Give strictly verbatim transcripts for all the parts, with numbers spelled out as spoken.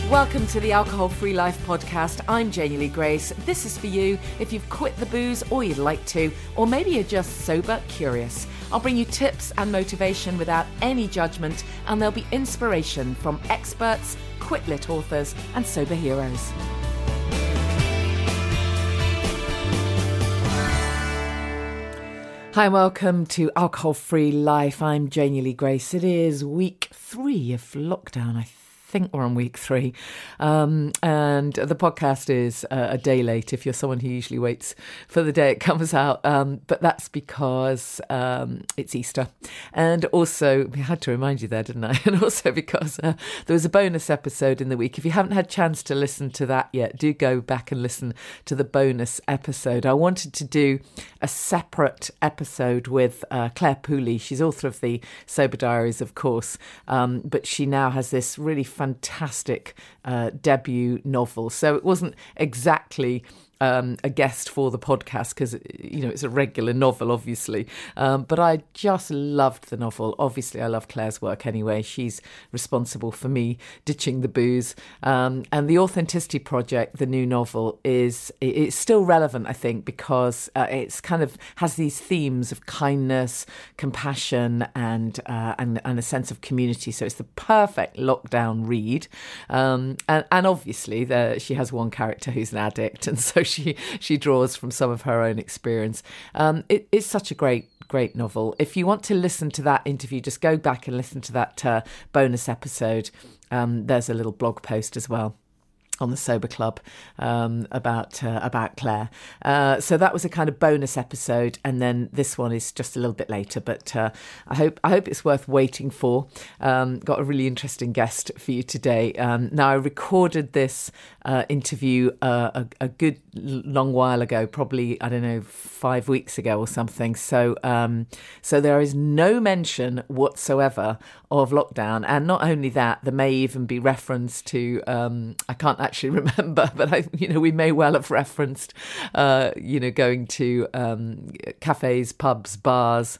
Welcome to the Alcohol Free Life podcast. I'm Janie Lee Grace. This is for you if you've quit the booze or you'd like to, or maybe you're just sober curious. I'll bring you tips and motivation without any judgment, and there'll be inspiration from experts, quit-lit authors, and sober heroes. Hi, welcome to Alcohol Free Life. I'm Janie Lee Grace. It is week three of lockdown, I think. I think we're on week three, um, and the podcast is uh, a day late if you're someone who usually waits for the day it comes out, um, but that's because um, it's Easter, and also, I had to remind you there, didn't I, and also because uh, there was a bonus episode in the week. If you haven't had a chance to listen to that yet, do go back and listen to the bonus episode. I wanted to do a separate episode with uh, Claire Pooley. She's author of the Sober Diaries, of course, um, but she now has this really fantastic uh, debut novel. So it wasn't exactly um, a guest for the podcast because, you know, it's a regular novel, obviously. Um, but I just loved the novel. Obviously, I love Claire's work anyway. She's responsible for me ditching the booze. Um, and the Authenticity Project, the new novel, is it's still relevant, I think, because uh, it's kind of has these themes of kindness, compassion, and uh, and and a sense of community. So it's the perfect lockdown read. Um, and and obviously, there she has one character who's an addict, and so she she draws from some of her own experience. Um, it, it's such a great. Great novel. If you want to listen to that interview, just go back and listen to that uh, bonus episode. Um, there's a little blog post as well on the Sober Club um, about uh, about Claire. Uh, so that was a kind of bonus episode, and then this one is just a little bit later. But uh, I hope I hope it's worth waiting for. Um, got a really interesting guest for you today. Um, now I recorded this uh, interview uh, a, a good long while ago, probably I don't know five weeks ago or something. So um, so there is no mention whatsoever of lockdown, and not only that, there may even be reference to um, I can't actually actually remember, but I, you know, we may well have referenced, uh, you know, going to um, cafes, pubs, bars,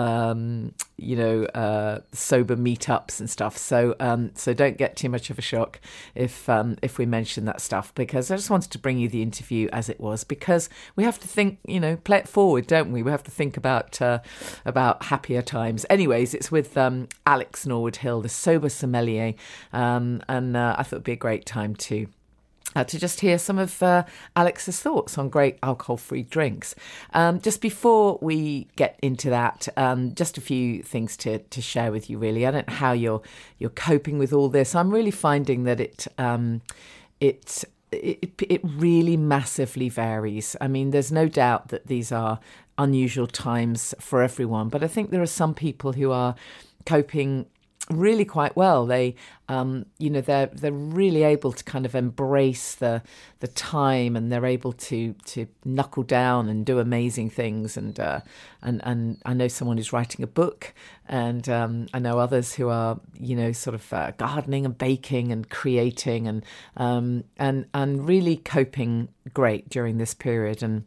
um, you know, uh, sober meetups and stuff. So, um, so don't get too much of a shock if um, if we mention that stuff, because I just wanted to bring you the interview as it was, because we have to think, you know, play it forward, don't we? We have to think about uh, about happier times. Anyways, it's with um, Alex Norwood Hill, the sober sommelier, um, and uh, I thought it'd be a great time to. Uh, to just hear some of uh, Alex's thoughts on great alcohol-free drinks. Um, just before we get into that, um, just a few things to, to share with you, really. I don't know how you're you're coping with all this. I'm really finding that it um, it, it it really massively varies. I mean, there's no doubt that these are unusual times for everyone, but I think there are some people who are coping really quite well. They, um, you know, they're they're really able to kind of embrace the the time, and they're able to to knuckle down and do amazing things. And uh, and and I know someone who's writing a book, and um, I know others who are, you know, sort of uh, gardening and baking and creating and um, and and really coping great during this period. And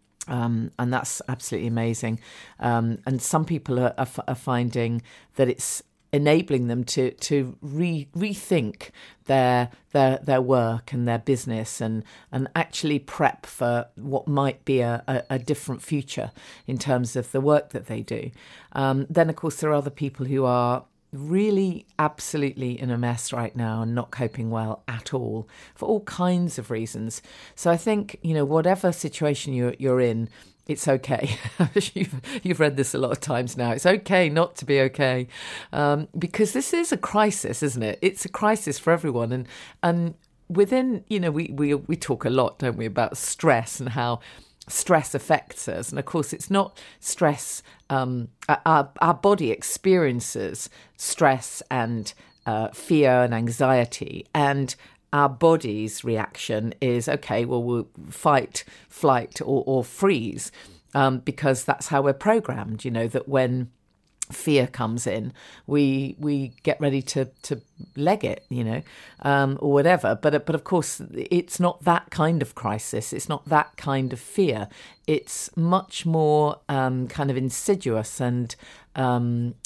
Um, and that's absolutely amazing. Um, and some people are, are, are finding that it's enabling them to to re, rethink their their their work and their business, and and actually prep for what might be a, a, a different future in terms of the work that they do. Um, then, of course, there are other people who are really absolutely in a mess right now and not coping well at all for all kinds of reasons. So I think, you know, whatever situation you're you're in, it's okay. you've, you've read this a lot of times now. It's okay not to be okay, um, because this is a crisis, isn't it? It's a crisis for everyone. And and within, you know, we, we, we talk a lot, don't we, about stress and how stress affects us. And of course, it's not stress. Um, our, our body experiences stress and uh, fear and anxiety, and our body's reaction is, okay, well, we'll fight, flight, or, or freeze, um, because that's how we're programmed, you know, that when fear comes in, we we get ready to to leg it, you know, um, or whatever. But but of course, it's not that kind of crisis. It's not that kind of fear. It's much more um, kind of insidious and um,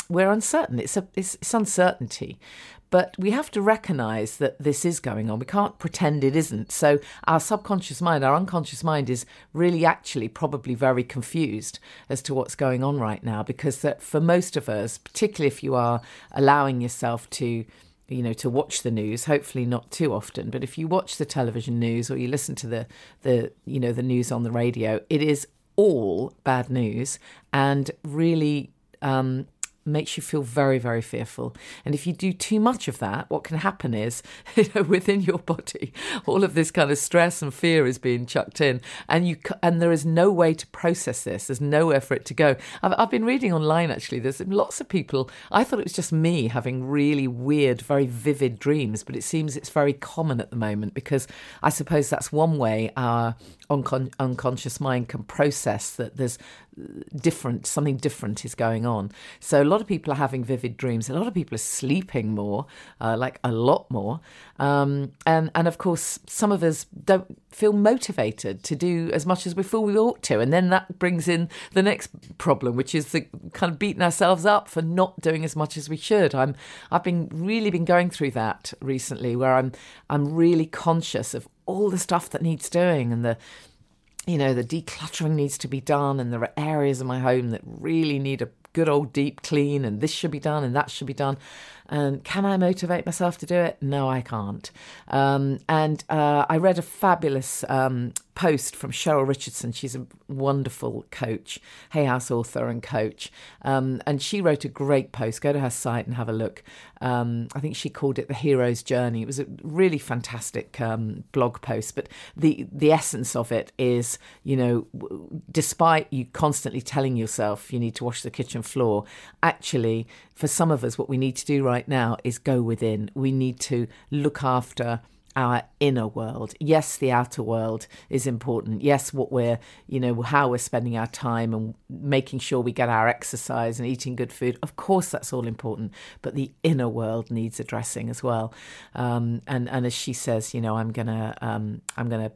we're uncertain. It's a it's, it's uncertainty. But we have to recognise that this is going on. We can't pretend it isn't. So our subconscious mind, our unconscious mind is really actually probably very confused as to what's going on right now, because that for most of us, particularly if you are allowing yourself to, you know, to watch the news, hopefully not too often, but if you watch the television news or you listen to the, the you know, the news on the radio, it is all bad news and really um makes you feel very, very fearful. And if you do too much of that, what can happen is, you know, within your body, all of this kind of stress and fear is being chucked in, and you and there is no way to process this. There's nowhere for it to go. I've, I've been reading online, actually. There's lots of people. I thought it was just me having really weird, very vivid dreams, but it seems it's very common at the moment, because I suppose that's one way our uncon- unconscious mind can process that there's different, something different is going on. So a lot of people are having vivid dreams. A lot of people are sleeping more, uh, like a lot more. Um, and, and of course, some of us don't feel motivated to do as much as we feel we ought to. And then that brings in the next problem, which is the kind of beating ourselves up for not doing as much as we should. I'm, I've been really been going through that recently, where I'm, I'm really conscious of all the stuff that needs doing, and the, you know, the decluttering needs to be done, and there are areas of my home that really need a good old deep clean, and this should be done and that should be done. And can I motivate myself to do it? No, I can't. Um, and uh, I read a fabulous um, post from Cheryl Richardson. She's a wonderful coach, Hay House author and coach. Um, and she wrote a great post. Go to her site and have a look. Um, I think she called it The Hero's Journey. It was a really fantastic um, blog post. But the, the essence of it is, you know, w- despite you constantly telling yourself you need to wash the kitchen floor, actually, for some of us, what we need to do right now is go within. We need to look after our inner world. Yes, the outer world is important. Yes, what we're, you know, how we're spending our time and making sure we get our exercise and eating good food. Of course, that's all important. But the inner world needs addressing as well. Um, and and as she says, you know, I'm gonna, um, I'm gonna.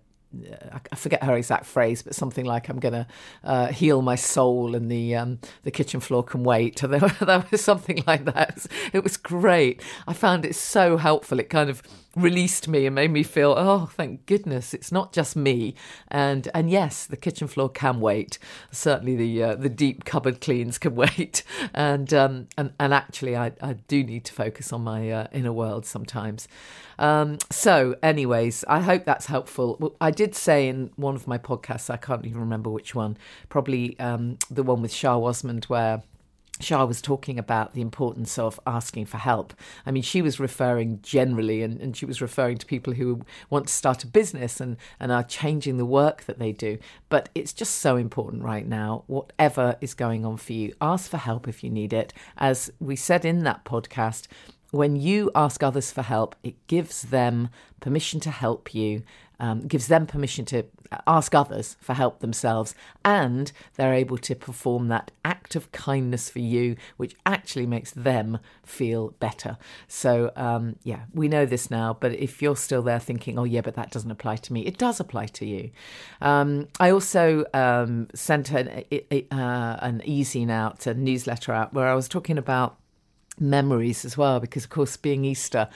I forget her exact phrase, but something like, I'm going to uh, heal my soul and the um, the kitchen floor can wait. That was something like that. It was great. I found it so helpful. It kind of released me and made me feel, oh, thank goodness, it's not just me. And and yes, the kitchen floor can wait. Certainly the uh, the deep cupboard cleans can wait. And um, and, and actually, I, I do need to focus on my uh, inner world sometimes. Um, so anyways, I hope that's helpful. Well, I did say in one of my podcasts, I can't even remember which one, probably um, the one with Shah Wasmond, where Shah was talking about the importance of asking for help. I mean, she was referring generally, and, and she was referring to people who want to start a business and, and are changing the work that they do. But it's just so important right now, whatever is going on for you, ask for help if you need it. As we said in that podcast, when you ask others for help, it gives them permission to help you, um, gives them permission to ask others for help themselves, and they're able to perform that act of kindness for you, which actually makes them feel better. So, um, yeah, we know this now, but if you're still there thinking, oh, yeah, but that doesn't apply to me, it does apply to you. Um, I also um, sent an, uh, an e-zine out, a newsletter out, where I was talking about memories as well, because of course, being Easter,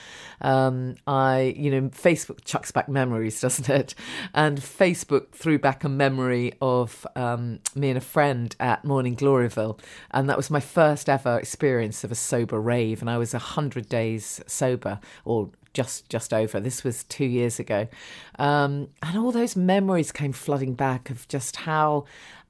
um I you know Facebook chucks back memories, doesn't it? And Facebook threw back a memory of um me and a friend at Morning Gloryville, and that was my first ever experience of a sober rave, and I was a hundred days sober, or just just over. This was two years ago, um and all those memories came flooding back of just how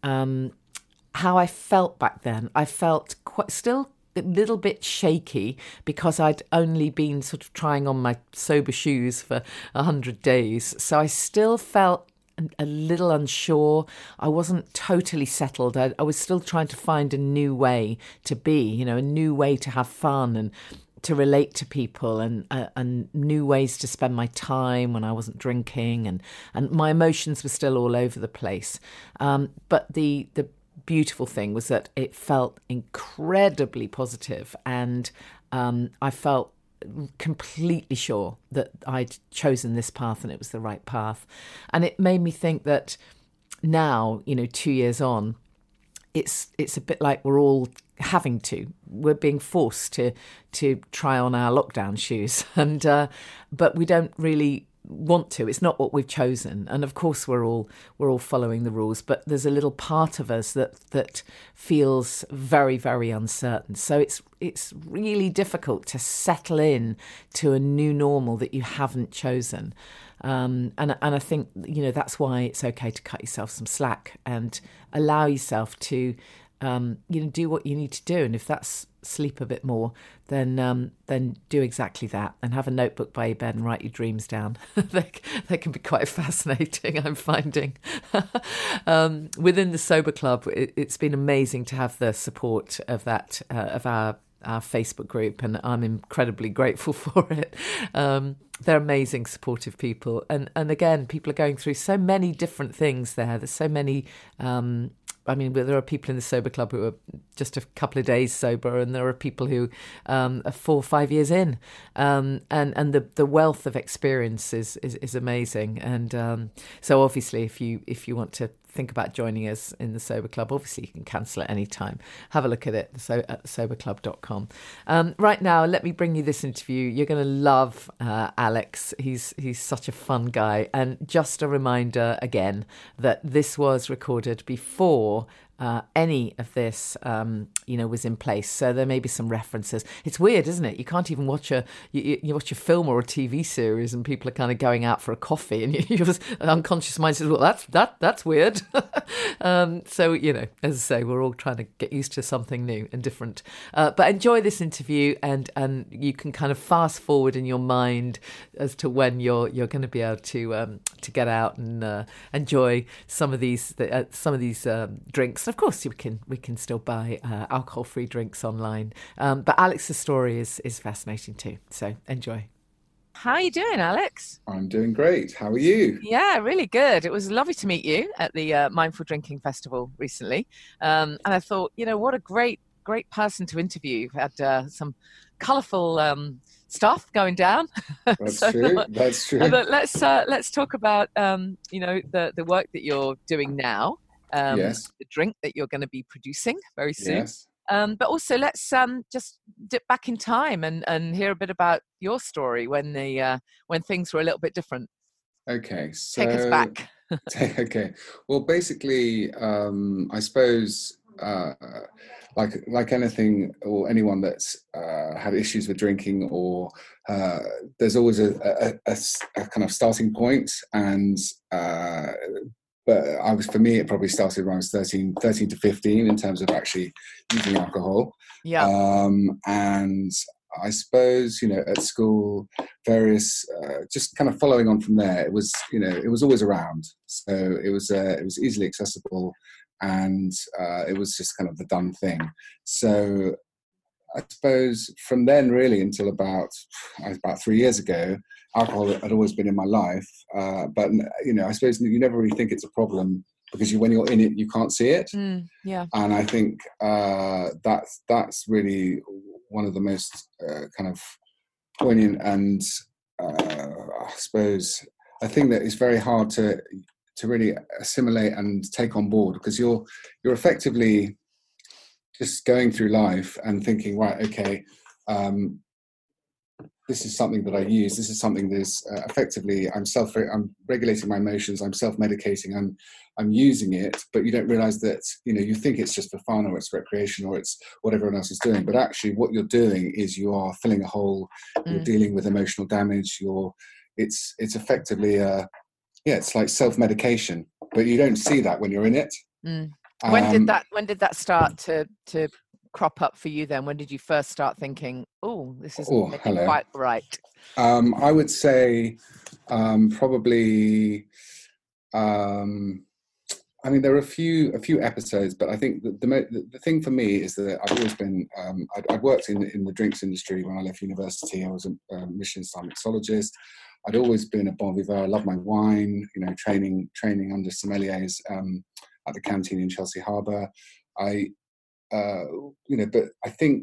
um how I felt back then. I felt quite still a little bit shaky, because I'd only been sort of trying on my sober shoes for a hundred days. So I still felt a little unsure. I wasn't totally settled. I, I was still trying to find a new way to be, you know, a new way to have fun and to relate to people, and uh, and new ways to spend my time when I wasn't drinking, and, and my emotions were still all over the place. Um, but the the beautiful thing was that it felt incredibly positive, and um, I felt completely sure that I'd chosen this path and it was the right path. And it made me think that now, you know, two years on, it's it's a bit like we're all having to. We're being forced to to try on our lockdown shoes, and uh, but we don't really want to. It's not what we've chosen, and of course we're all we're all following the rules, but there's a little part of us that that feels very, very uncertain. So it's it's really difficult to settle in to a new normal that you haven't chosen. Um, and and I think, you know, that's why it's okay to cut yourself some slack and allow yourself to um, you know, do what you need to do. And if that's sleep a bit more, then um, then do exactly that, and have a notebook by your bed and write your dreams down. they, they can be quite fascinating, I'm finding. um, within the Sober Club, it, it's been amazing to have the support of that uh, of our our Facebook group, and I'm incredibly grateful for it. Um, they're amazing, supportive people, and and again, people are going through so many different things there. There's so many. Um, I mean, there are people in the Sober Club who are just a couple of days sober, and there are people who um, are four or five years in, um, and and the, the wealth of experience is is, is amazing. And um, so, obviously, if you if you want to think about joining us in the Sober Club, obviously you can cancel at any time. Have a look at it so at sober club dot com. Um, right now, let me bring you this interview. You're going to love uh, Alex. He's he's such a fun guy. And just a reminder again that this was recorded before Uh, any of this, um, you know, was in place. So there may be some references. It's weird, isn't it? You can't even watch a you, you watch a film or a T V series, and people are kind of going out for a coffee, and you, your unconscious mind says, "Well, that's that that's weird." um, so you know, as I say, we're all trying to get used to something new and different. Uh, but enjoy this interview, and and you can kind of fast forward in your mind as to when you're you're going to be able to um, to get out and uh, enjoy some of these uh, some of these um, drinks. Of course, we can we can still buy uh, alcohol-free drinks online. Um, but Alex's story is is fascinating too. So enjoy. How are you doing, Alex? I'm doing great. How are you? Yeah, really good. It was lovely to meet you at the uh, Mindful Drinking Festival recently. Um, and I thought, you know, what a great, great person to interview. You've had uh, some colourful um, stuff going down. That's so, true. That's true. But let's uh, let's talk about, um, you know, the, the work that you're doing now. Um, yes. The drink that you're going to be producing very soon. Yes. Um, but also, let's um, just dip back in time and, and hear a bit about your story when the uh, when things were a little bit different. Okay, so take us back. Okay, well, basically, um, I suppose, uh, like like anything or anyone that's uh, had issues with drinking, or uh, there's always a, a, a, a kind of starting point, and. Uh, But I was, for me, it probably started when I was thirteen, thirteen to fifteen in terms of actually using alcohol. Yeah. Um, and I suppose, you know, at school, various, uh, just kind of following on from there, it was, you know, it was always around. So it was, uh, it was easily accessible, and uh, it was just kind of the done thing. So I suppose from then really until about, about three years ago, alcohol had always been in my life, uh, but you know, I suppose you never really think it's a problem because you, when you're in it, you can't see it. Mm, yeah. And I think uh, that's that's really one of the most uh, kind of poignant and uh, I suppose a thing that is very hard to to really assimilate and take on board, because you're you're effectively just going through life and thinking, right, okay. Um, This is something that I use. This is something that is uh, effectively, I'm self, I'm regulating my emotions. I'm self-medicating. I'm, I'm using it, but you don't realize that, you know, you think it's just for fun or it's recreation or it's what everyone else is doing. But actually what you're doing is you are filling a hole. Mm. You're dealing with emotional damage. You're, it's, it's effectively, uh, yeah, it's like self-medication, but you don't see that when you're in it. Mm. When um, did that, when did that start to, to, crop up for you then? When did you first start thinking, oh, this isn't oh, quite right? Um, I would say um, probably, um, I mean, there are a few a few episodes, but I think the the, the thing for me is that I've always been, um, I'd, I'd worked in, in the drinks industry when I left university. I was a, a Michelin-star mixologist. I'd always been a bon vivant. I love my wine, you know, training training under sommeliers um, at the canteen in Chelsea Harbour. I Uh, you know, but I think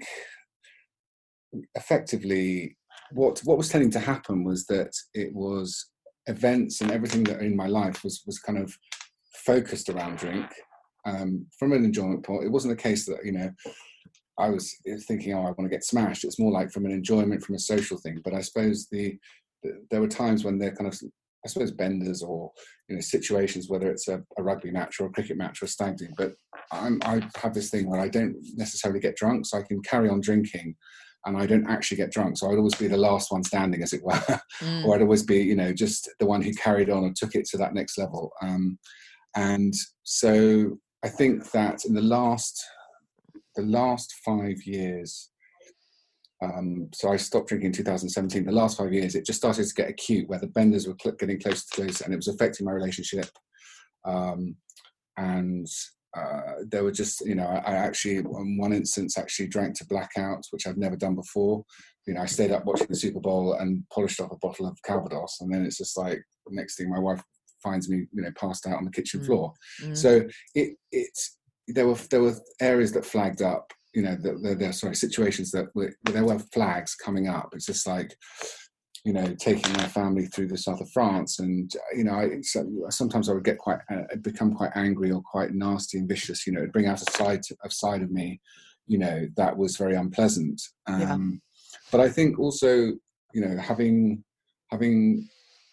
effectively what what was tending to happen was that it was events and everything that in my life was was kind of focused around drink, um, from an enjoyment point. It wasn't a case that, you know, I was thinking, oh, I want to get smashed. It's more like from an enjoyment, from a social thing. But I suppose the, the there were times when they're kind of, I suppose, benders or, you know, situations, whether it's a, a rugby match or a cricket match or a stag do. But I'm, I have this thing where I don't necessarily get drunk, so I can carry on drinking, and I don't actually get drunk. So I'd always be the last one standing, as it were, mm. or I'd always be, you know, just the one who carried on and took it to that next level. Um, and so I think that in the last the last five years, um, so I stopped drinking in two thousand seventeen. The last five years, it just started to get acute, where the benders were getting closer to closer, and it was affecting my relationship. Um, and uh, there were just, you know, I, I actually, in one instance, actually drank to blackout, which I've never done before. You know, I stayed up watching the Super Bowl and polished off a bottle of Calvados, and then it's just like, next thing, my wife finds me, you know, passed out on the kitchen mm. floor. Mm. So it it's there were there were areas that flagged up. You know, there, there sorry situations that were, there were flags coming up. It's just like, you know, taking my family through the south of France, and you know, I, sometimes I would get quite, uh, become quite angry or quite nasty and vicious. You know, it'd bring out a side, a side of me, you know, that was very unpleasant. Um, yeah. But I think also, you know, having, having,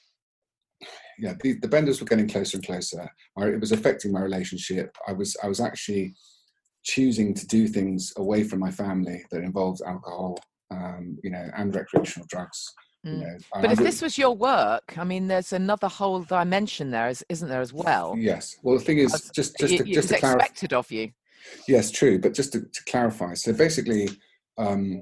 yeah, the, the benders were getting closer and closer. It was affecting my relationship. I was, I was actually choosing to do things away from my family that involved alcohol, um, you know, and recreational drugs. You know, but if this was your work, I mean, there's another whole dimension there, isn't there, as well? Yes. Well, the thing is, just just to, it, just it's to clarify, expected of you. Yes, true. But just to, to clarify, so basically, um,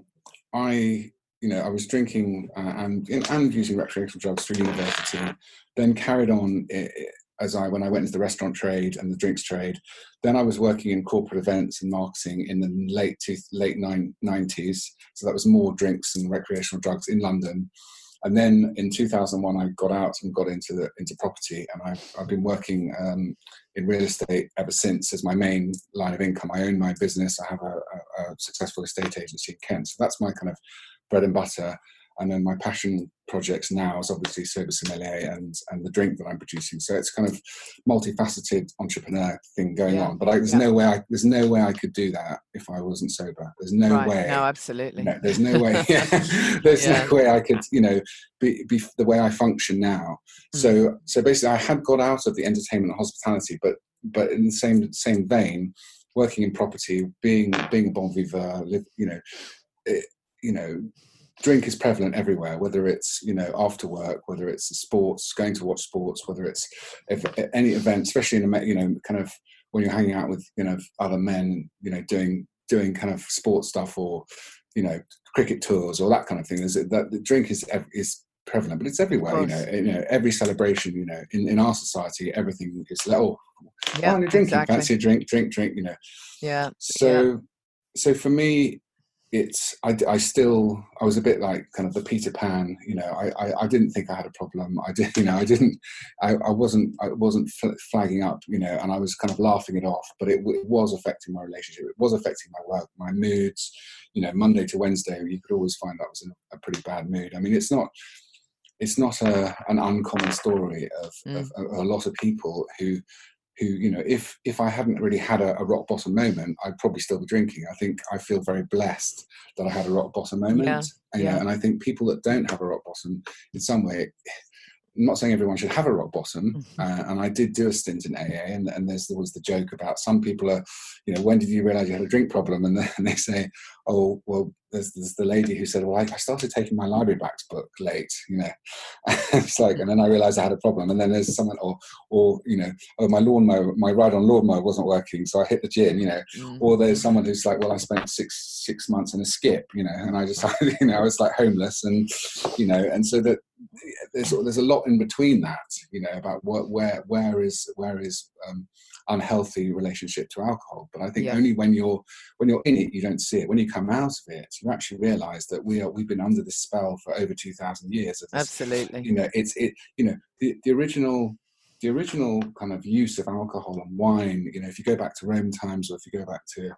I, you know, I was drinking uh, and and using recreational drugs through university, then carried on it, as I when I went into the restaurant trade and the drinks trade. Then I was working in corporate events and marketing in the late to late nineties. So that was more drinks and recreational drugs in London. And then in two thousand one, I got out and got into the into property, and I've I've been working um, in real estate ever since as my main line of income. I own my business. I have a, a, a successful estate agency in Kent, so that's my kind of bread and butter. And then my passion projects now is obviously Sober Sommelier and and the drink that I'm producing. So it's kind of multifaceted entrepreneur thing going yeah. on. But I, there's yeah. no way I there's no way I could do that if I wasn't sober. There's no right. way. No, absolutely. No, there's no way. Yeah, there's yeah. no way I could, you know, be, be the way I function now. Mm. So so basically, I had got out of the entertainment and hospitality, but but in the same same vein, working in property, being being a bon vivant, live, you know, it, you know. Drink is prevalent everywhere, whether it's, you know, after work, whether it's sports, going to watch sports, whether it's if, any event, especially in a, you know, kind of when you're hanging out with, you know, other men, you know, doing doing kind of sports stuff or, you know, cricket tours or that kind of thing. Is that the drink is is prevalent, but it's everywhere. You know, you know, every celebration, you know, in, in our society, everything is like, oh, yeah, oh, you're drinking, exactly. fancy a drink, drink, drink. You know, yeah. So, yeah. so for me. It's I, I still I was a bit like kind of the Peter Pan, you know. I, I, I didn't think I had a problem. I did, you know. I didn't. I, I wasn't I wasn't flagging up, you know. And I was kind of laughing it off. But it, it was affecting my relationship. It was affecting my work, my moods. You know, Monday to Wednesday, you could always find I was in a, a pretty bad mood. I mean, it's not it's not a an uncommon story of, mm. of, of a lot of people who. who, you know, if if I hadn't really had a, a rock bottom moment, I'd probably still be drinking. I think I feel very blessed that I had a rock bottom moment. Yeah, you yeah. know, and I think people that don't have a rock bottom, in some way, I'm not saying everyone should have a rock bottom, mm-hmm. uh, and I did do a stint in A A, and, and there's always the joke about some people are, you know, when did you realise you had a drink problem? And, the, and they say, oh, well, there's, there's the lady who said, well, I, I started taking my library backs book late, you know. It's like, and then I realised I had a problem. And then there's someone, or, or you know, oh, my lawnmower, my ride-on lawnmower wasn't working, so I hit the gym, you know. Mm-hmm. Or there's someone who's like, well, I spent six six months in a skip, you know, and I just, you know, I was like homeless, and you know, and so that there's there's a lot in between that, you know, about what where where is where is um, unhealthy relationship to alcohol. But I think yeah. only when you're when you're in it, you don't see it. When you come out of it, you actually realise that we are we've been under this spell for over two thousand years. Of this, Absolutely, you know, it's it. You know, the the original. The original kind of use of alcohol and wine, you know, if you go back to Roman times, or if you go back to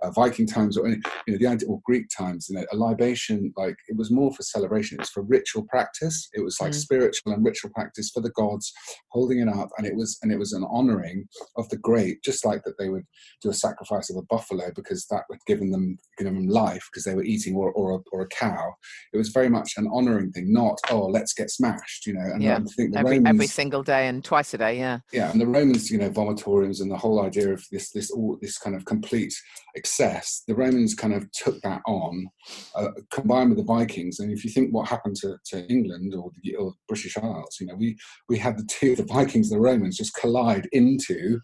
uh, Viking times, or, you know, the idea, or Greek times, you know, a libation, like, it was more for celebration. It was for ritual practice. It was like Mm. spiritual and ritual practice for the gods, holding it up. And it was, and it was an honoring of the great, just like that they would do a sacrifice of a buffalo because that would given them, given them life because they were eating, or, or, a, or a cow. It was very much an honoring thing, not, oh, let's get smashed, you know. And Yeah. I think the every, Romans, every single day and twice a day, yeah. yeah, and the Romans, you know, vomitoriums and the whole idea of this, this, all this kind of complete excess. The Romans kind of took that on, uh, combined with the Vikings. And if you think what happened to, to England or the or British Isles, you know, we we had the two, the Vikings and the Romans, just collide into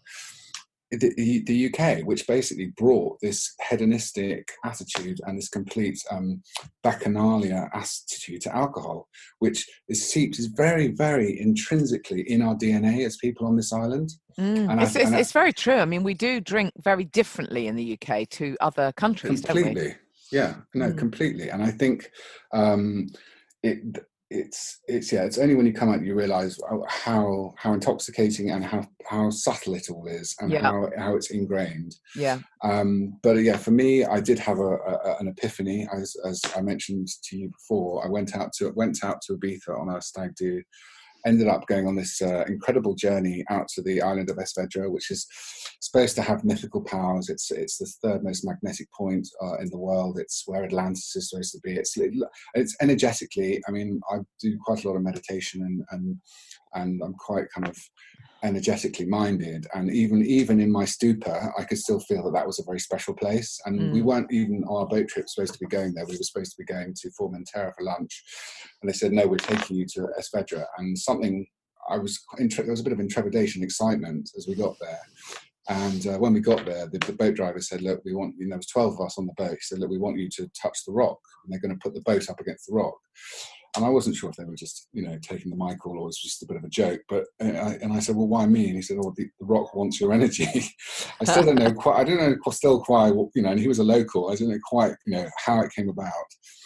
the, the U K, which basically brought this hedonistic attitude and this complete um, bacchanalia attitude to alcohol, which is seeped, is very, very intrinsically in our D N A as people on this island. Mm. And it's, I, it's, and I, it's very true. I mean, we do drink very differently in the U K to other countries, completely, don't we? yeah, no, Mm. completely. And I think um, it. It's it's yeah. It's only when you come out you realise how how intoxicating and how how subtle it all is, and Yeah. how how it's ingrained. Yeah. Um, but yeah, for me, I did have a, a, an epiphany, as as I mentioned to you before. I went out to went out to Ibiza on a stag do. Ended up going on this uh, incredible journey out to the island of Esvedra, which is supposed to have mythical powers. It's it's the third most magnetic point uh, in the world. It's where Atlantis is supposed to be. It's it's energetically. I mean, I do quite a lot of meditation, and and and I'm quite kind of energetically minded, and even even in my stupor I could still feel that that was a very special place. And mm. we weren't even on our boat trip supposed to be going there. We were supposed to be going to Formentera for lunch, and they said, no, we're taking you to Esvedra. And something I was there was a bit of intrepidation, excitement as we got there. And uh, when we got there, the, the boat driver said, look, we want, you know, there was twelve of us on the boat. He said, look, we want you to touch the rock, and they're going to put the boat up against the rock. And I wasn't sure if they were just, you know, taking the mic, or it was just a bit of a joke. But uh, I, and I said, well, why me? And he said, oh, the, the rock wants your energy. I still don't know quite. I don't know still quite, you know. And he was a local. I don't know quite, you know, how it came about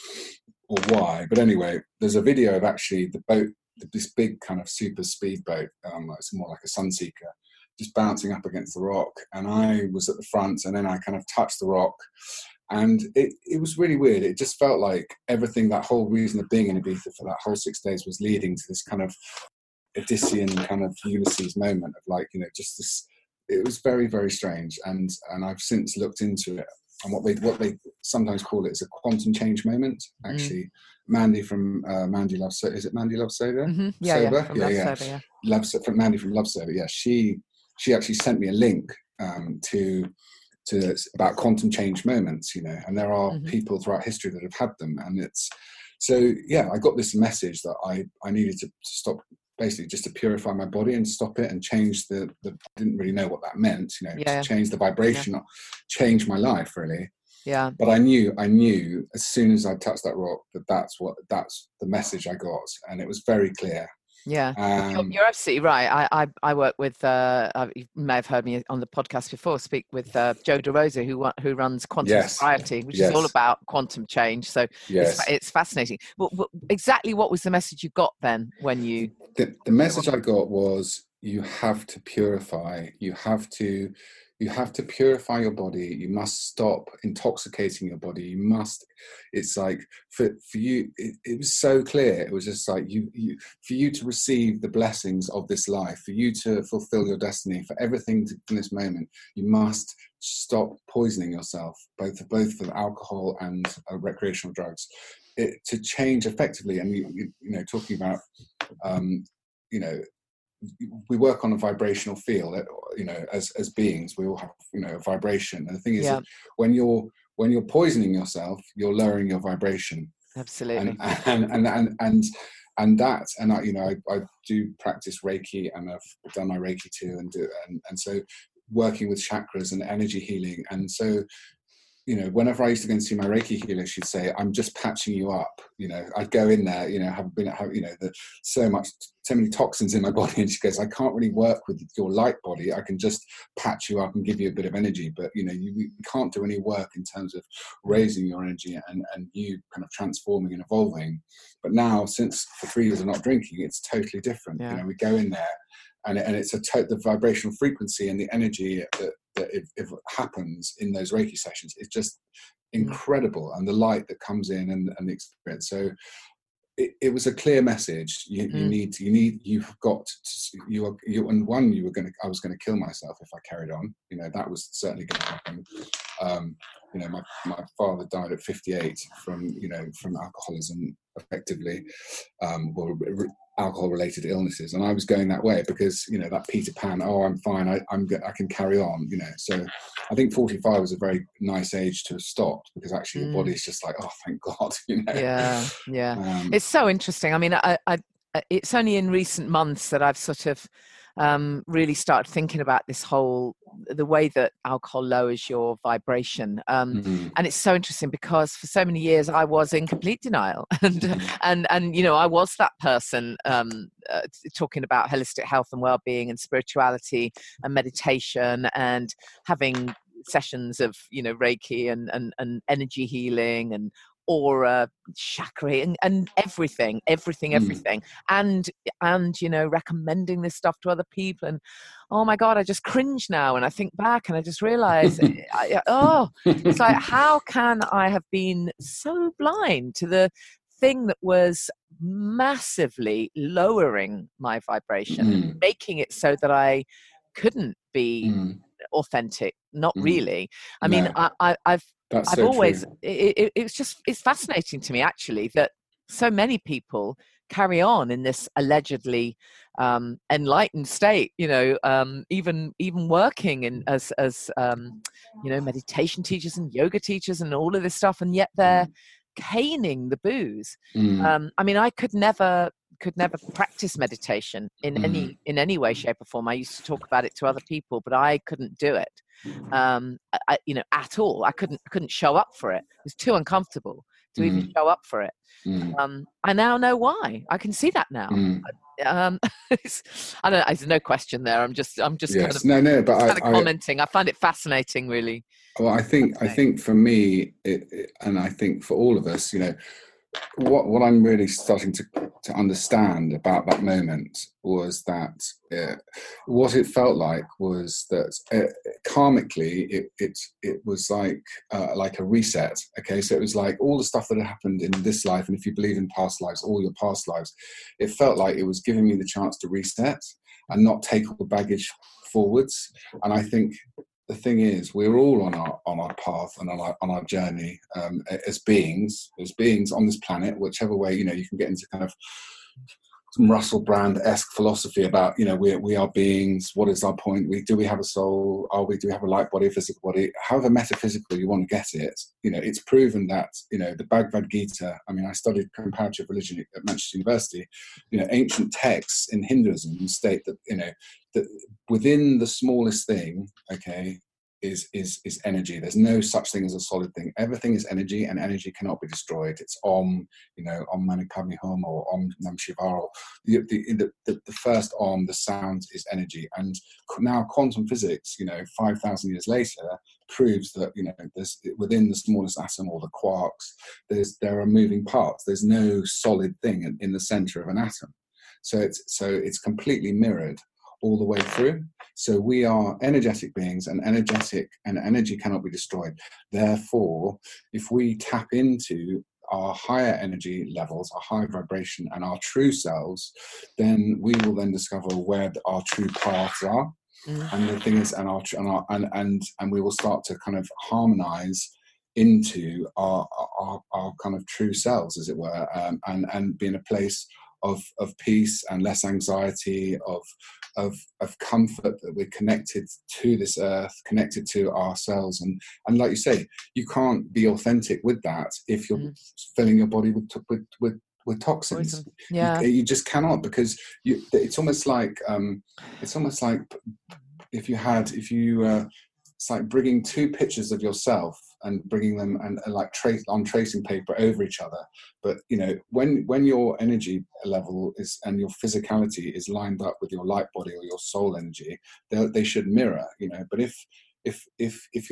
or why. But anyway, there's a video of actually the boat, this big kind of super speedboat. Um, it's more like a Sunseeker, just bouncing up against the rock. And I was at the front, and then I kind of touched the rock. And it, it was really weird. It just felt like everything, that whole reason of being in Ibiza for that whole six days was leading to this kind of Odyssean kind of Ulysses moment of, like, you know, just this, it was very, very strange. And and I've since looked into it, and what they what they sometimes call it is a quantum change moment. Actually, mm. Mandy from uh, Mandy Loves Sober, is it Mandy Loves Sober? Mm-hmm. Yeah, Sober? yeah, from yeah, Love yeah. Sober, yeah. Loves, from Mandy from Love Sober, yeah. She she actually sent me a link um, to. to about quantum change moments, you know, and there are mm-hmm. people throughout history that have had them. And it's, so yeah, I got this message that I, I needed to stop, basically just to purify my body and stop it and change the, the I didn't really know what that meant, you know, yeah. to change the vibration, yeah. change my life really. Yeah. But I knew, I knew as soon as I touched that rock that that's what, that's the message I got. And it was very clear. Yeah, um, you're, you're absolutely right. I, I, I work with, uh, you may have heard me on the podcast before, speak with uh, Joe DeRosa, who who runs Quantum yes, Society, which yes. is all about quantum change. So yes. it's, it's fascinating. But, but exactly what was the message you got then when you... The, the message I got was, you have to purify, you have to... You have to purify your body. You must stop intoxicating your body. You must, it's like, for, for you, it, it was so clear. It was just like, you, you, for you to receive the blessings of this life, for you to fulfill your destiny, for everything to, in this moment, you must stop poisoning yourself, both, both for alcohol and uh, recreational drugs, it, to change effectively. And, you, you, you know, talking about, um, you know, we work on a vibrational field, you know, as as beings, we all have, you know, a vibration. And the thing is, yeah. that when you're when you're poisoning yourself, you're lowering your vibration. Absolutely. And and and and and, and that, and I, you know, I, I do practice Reiki, and I've done my Reiki too, and do, and and so working with chakras and energy healing, and so. You know, whenever I used to go and see my Reiki healer, she'd say, I'm just patching you up. You know, I'd go in there, you know, have been, have, you know, the, so much, so many toxins in my body. And she goes, I can't really work with your light body. I can just patch you up and give you a bit of energy. But, you know, you, you can't do any work in terms of raising your energy and, and you kind of transforming and evolving. But now, since for three years of not drinking, it's totally different. Yeah. You know, we go in there and and it's a to- the vibrational frequency and the energy that, that it, it happens in those Reiki sessions. It's just incredible, and the light that comes in, and, and the experience. So it, it was a clear message. You, you Mm. need, you need, you've got, to, you are, you, and one, you were going to, I was going to kill myself if I carried on. You know, that was certainly going to happen. Um, you know, my, my father died at fifty-eight from, you know, from alcoholism, effectively, um, or re- alcohol related illnesses. And I was going that way because, you know, that Peter Pan, oh, I'm fine. I, I'm, I can carry on, you know. So I think forty-five was a very nice age to have stopped, because actually your Mm. body's just like, oh, thank God, you know. Yeah, yeah. Um, It's so interesting. I mean, I, I, it's only in recent months that I've sort of um, really started thinking about this whole, the way that alcohol lowers your vibration. Um, mm, and it's so interesting because for so many years I was in complete denial. and, mm, and, and, you know, I was that person um, uh, talking about holistic health and well-being and spirituality and meditation and having sessions of, you know, Reiki and, and, and energy healing and aura, chakra, and, and everything, everything, mm. everything. And, and, you know, recommending this stuff to other people. And, oh my God, I just cringe now. And I think back and I just realize, I, oh, it's like, how can I have been so blind to the thing that was massively lowering my vibration, Mm, making it so that I couldn't be mm, authentic? Not mm. really. I mean, No, I, I, I've that's I've so always true. it, it, it's just it's fascinating to me actually that so many people carry on in this allegedly um, enlightened state. You know, um, even even working in as as um, you know, meditation teachers and yoga teachers and all of this stuff, and yet they're caning the booze. Mm, Um, I mean, I could never could never practice meditation in mm, any in any way, shape, or form. I used to talk about it to other people, but I couldn't do it. Um, I, you know, at all. I couldn't I couldn't show up for it. It was too uncomfortable to even mm, show up for it. mm, Um, I now know why. I can see that now. mm. Um, it's, I don't know. There's no question there. I'm just I'm just kind Yes, of no, no, but kind of I, I, commenting. I find it fascinating, really. well, I think, I think for me, it, it, and I think for all of us, you know, what what I'm really starting to to understand about that moment was that uh, what it felt like was that uh, karmically it it it was like uh, like a reset. Okay, so it was like all the stuff that had happened in this life, and if you believe in past lives, all your past lives, it felt like it was giving me the chance to reset and not take all the baggage forwards. And I think the thing is, we're all on our on our path and on our on our journey um, as beings, as beings on this planet. Whichever way, you know, you can get into kind of some Russell Brand-esque philosophy about, you know, we we are beings. What is our point? We do we have a soul? Are we do we have a light body, a physical body? However metaphysical you want to get it, you know, it's proven that, you know, the Bhagavad Gita. I mean, I studied comparative religion at Manchester University. You know, ancient texts in Hinduism state that, you know, that within the smallest thing, okay, is is is energy. There's no such thing as a solid thing. Everything is energy, and energy cannot be destroyed. It's Om, you know, Om Mani Padme Hum, or Om Nam Shivara. The, the, the, the first Om, the sound is energy. And now quantum physics, you know, five thousand years later, proves that, you know, there's within the smallest atom, or the quarks, there's there are moving parts. There's no solid thing in, in the center of an atom. So it's so it's completely mirrored all the way through. So we are energetic beings, and energetic and energy cannot be destroyed. Therefore, if we tap into our higher energy levels, our higher vibration, and our true selves, then we will then discover where our true paths are. Mm. And the thing is, and our and our and and and we will start to kind of harmonize into our our, our kind of true selves, as it were, um, and and be in a place of of peace and less anxiety, of of of comfort, that we're connected to this earth, connected to ourselves. And and like you say, you can't be authentic with that if you're mm. filling your body with with with, with toxins. Poison. Yeah, you, you just cannot, because you, it's almost like um, it's almost like if you had if you uh, it's like bringing two pictures of yourself and bringing them and, and like trace on tracing paper over each other. But, you know, when when your energy level is and your physicality is lined up with your light body or your soul energy, they they should mirror, you know. But if if if if you're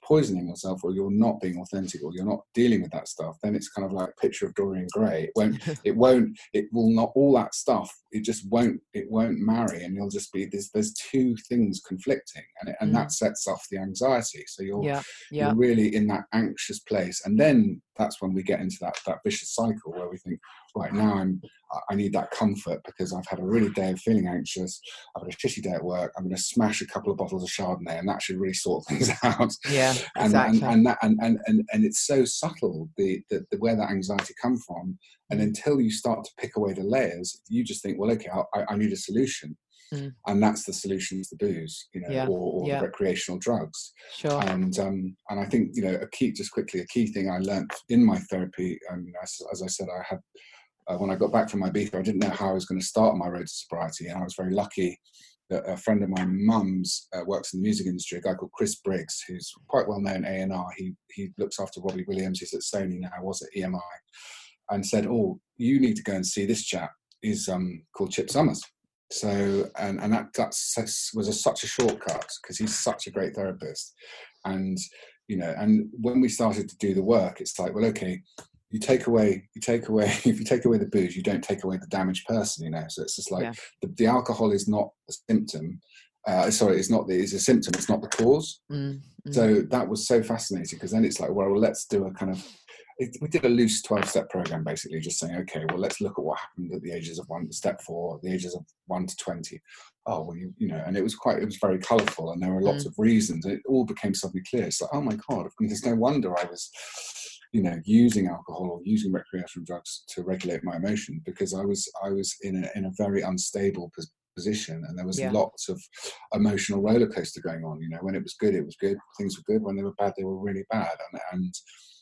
poisoning yourself, or you're not being authentic, or you're not dealing with that stuff, then it's kind of like picture of Dorian Gray. It won't, it won't, it will not, all that stuff, it just won't, it won't marry, and you'll just be, there's, there's two things conflicting, and it, and mm. that sets off the anxiety. So you're, yeah, yeah. you're really in that anxious place. And then that's when we get into that, that vicious cycle where we think, right, now I'm, I need that comfort because I've had a really day of feeling anxious. I've had a shitty day at work. I'm going to smash a couple of bottles of Chardonnay, and that should really sort things out. Yeah, and, exactly. And, and, that, and, and, and, and it's so subtle, the, the, the where that anxiety comes from. And mm. until you start to pick away the layers, you just think, well, okay, I, I need a solution. Mm. And that's the solution is the booze, you know, yeah. or, or yeah. the recreational drugs. Sure. And um, and I think, you know, a key, just quickly, a key thing I learned in my therapy, um, as, as I said, I had, uh, when I got back from my Ibiza, I didn't know how I was going to start on my road to sobriety. And I was very lucky that a friend of my mum's uh, works in the music industry, a guy called Chris Briggs, who's quite well known A and R. He, he looks after Robbie Williams. He's at Sony now, was at E M I, and said, oh, you need to go and see this chap. He's um, called Chip Summers. So, and, and that that's, was a, such a shortcut because he's such a great therapist. And, you know, and when we started to do the work, it's like, well, okay, you take away, you take away, if you take away the booze, you don't take away the damaged person, you know? So it's just like, yeah. the, the alcohol is not a symptom. Uh, sorry, it's not the, it's a symptom. It's not the cause. Mm-hmm. So that was so fascinating because then it's like, well, let's do a kind of, it, we did a loose twelve step program, basically just saying, okay, well, let's look at what happened at the ages of one, step four, the ages of one to twenty. Oh, well, you, you know, and it was quite, it was very colourful, and there were lots mm. of reasons. And it all became suddenly clear. It's like, oh my God, there's no wonder I was, you know, using alcohol or using recreational drugs to regulate my emotion, because I was, I was in a, in a very unstable position. position and there was yeah. lots of emotional roller coaster going on. You know, when it was good, it was good, things were good. When they were bad, they were really bad. And, and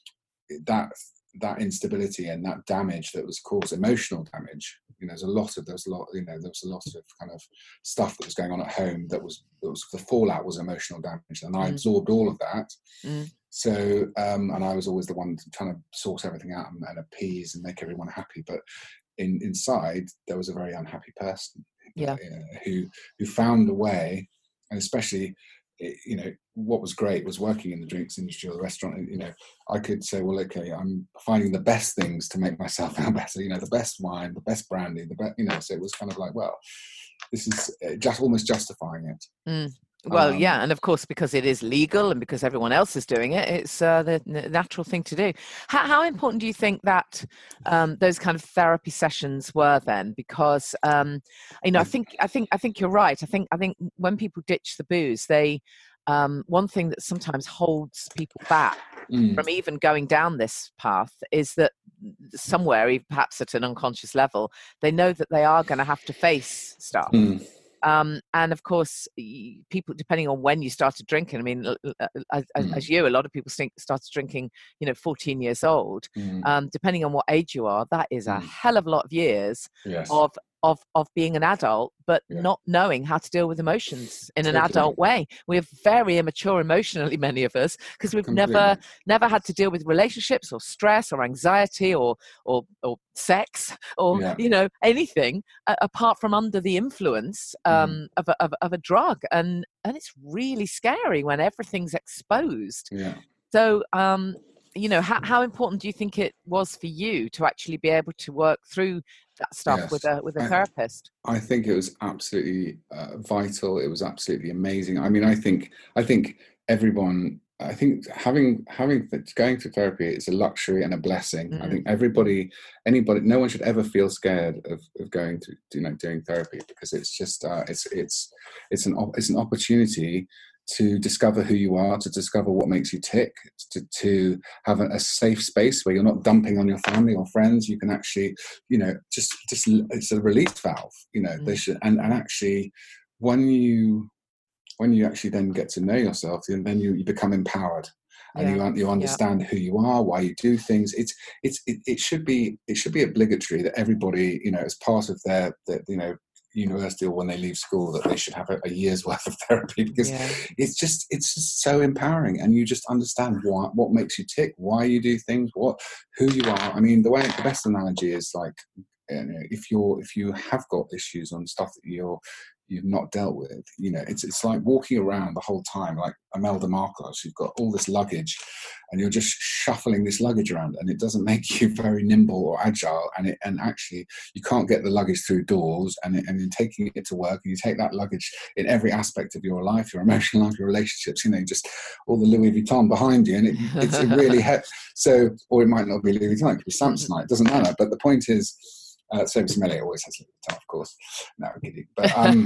that that instability and that damage that was caused, emotional damage, you know, there's a lot of there's a lot you know there was a lot of kind of stuff that was going on at home that was, that was the fallout was emotional damage, and I mm. absorbed all of that. mm. So um and I was always the one trying to sort everything out and, and appease and make everyone happy, but in inside there was a very unhappy person. Yeah. Uh, who who found a way, and especially, you know, what was great was working in the drinks industry or the restaurant. You know, I could say, well, okay, I'm finding the best things to make myself feel better. You know, the best wine, the best brandy, the best. You know, so it was kind of like, well, this is just almost justifying it. Mm. Well, um, yeah, and of course, because it is legal and because everyone else is doing it, it's uh, the natural thing to do. How, how important do you think that um, those kind of therapy sessions were then? Because um, you know, I think I think I think you're right. I think I think when people ditch the booze, they um, one thing that sometimes holds people back mm. from even going down this path is that somewhere, perhaps at an unconscious level, they know that they are going to have to face stuff. Mm. Um, and of course, people, depending on when you started drinking, I mean, as, mm. as you, a lot of people started drinking, you know, fourteen years old. Mm. Um, depending on what age you are, that is a mm. hell of a lot of years yes. of of of being an adult, but yeah. not knowing how to deal with emotions in totally. An adult way. We're very immature emotionally, many of us, because we've Completely. never never had to deal with relationships or stress or anxiety or or, or sex or yeah. you know, anything uh, apart from under the influence um, mm. of, a, of of a drug, and and it's really scary when everything's exposed. Yeah. So. Um, you know, how, how important do you think it was for you to actually be able to work through that stuff yes. with a with a I, therapist? I think it was absolutely uh, vital. It was absolutely amazing. I mean, I think I think everyone. I think having having going to therapy is a luxury and a blessing. Mm. I think everybody, anybody, no one should ever feel scared of, of going to you know doing therapy, because it's just uh, it's it's it's an it's an opportunity to discover who you are, to discover what makes you tick, to, to have a, a safe space where you're not dumping on your family or friends. You can actually, you know, just, just it's a release valve, you know, mm. they should, and, and actually when you, when you actually then get to know yourself, then then you, you become empowered. And yeah. you you understand yeah. who you are, why you do things. It's it's it, it should be it should be obligatory that everybody, you know, as part of their, their you know, university or when they leave school, that they should have a, a year's worth of therapy, because yeah. it's just it's just so empowering, and you just understand what what makes you tick, why you do things, what who you are. I mean, the way the best analogy is like, you know, if you're if you have got issues on stuff that you're you've not dealt with. You know, it's it's like walking around the whole time, like Imelda Marcos. You've got all this luggage, and you're just shuffling this luggage around, and it doesn't make you very nimble or agile. And it and actually, you can't get the luggage through doors. And it, and you're taking it to work, and you take that luggage in every aspect of your life, your emotional life, your relationships. You know, just all the Louis Vuitton behind you, and it it's it really he- so. Or it might not be Louis Vuitton; it could be Samsonite. It doesn't matter. But the point is. Uh, Sophie Smelly always has Louis Vuitton, of course. No, I'm kidding. But, um,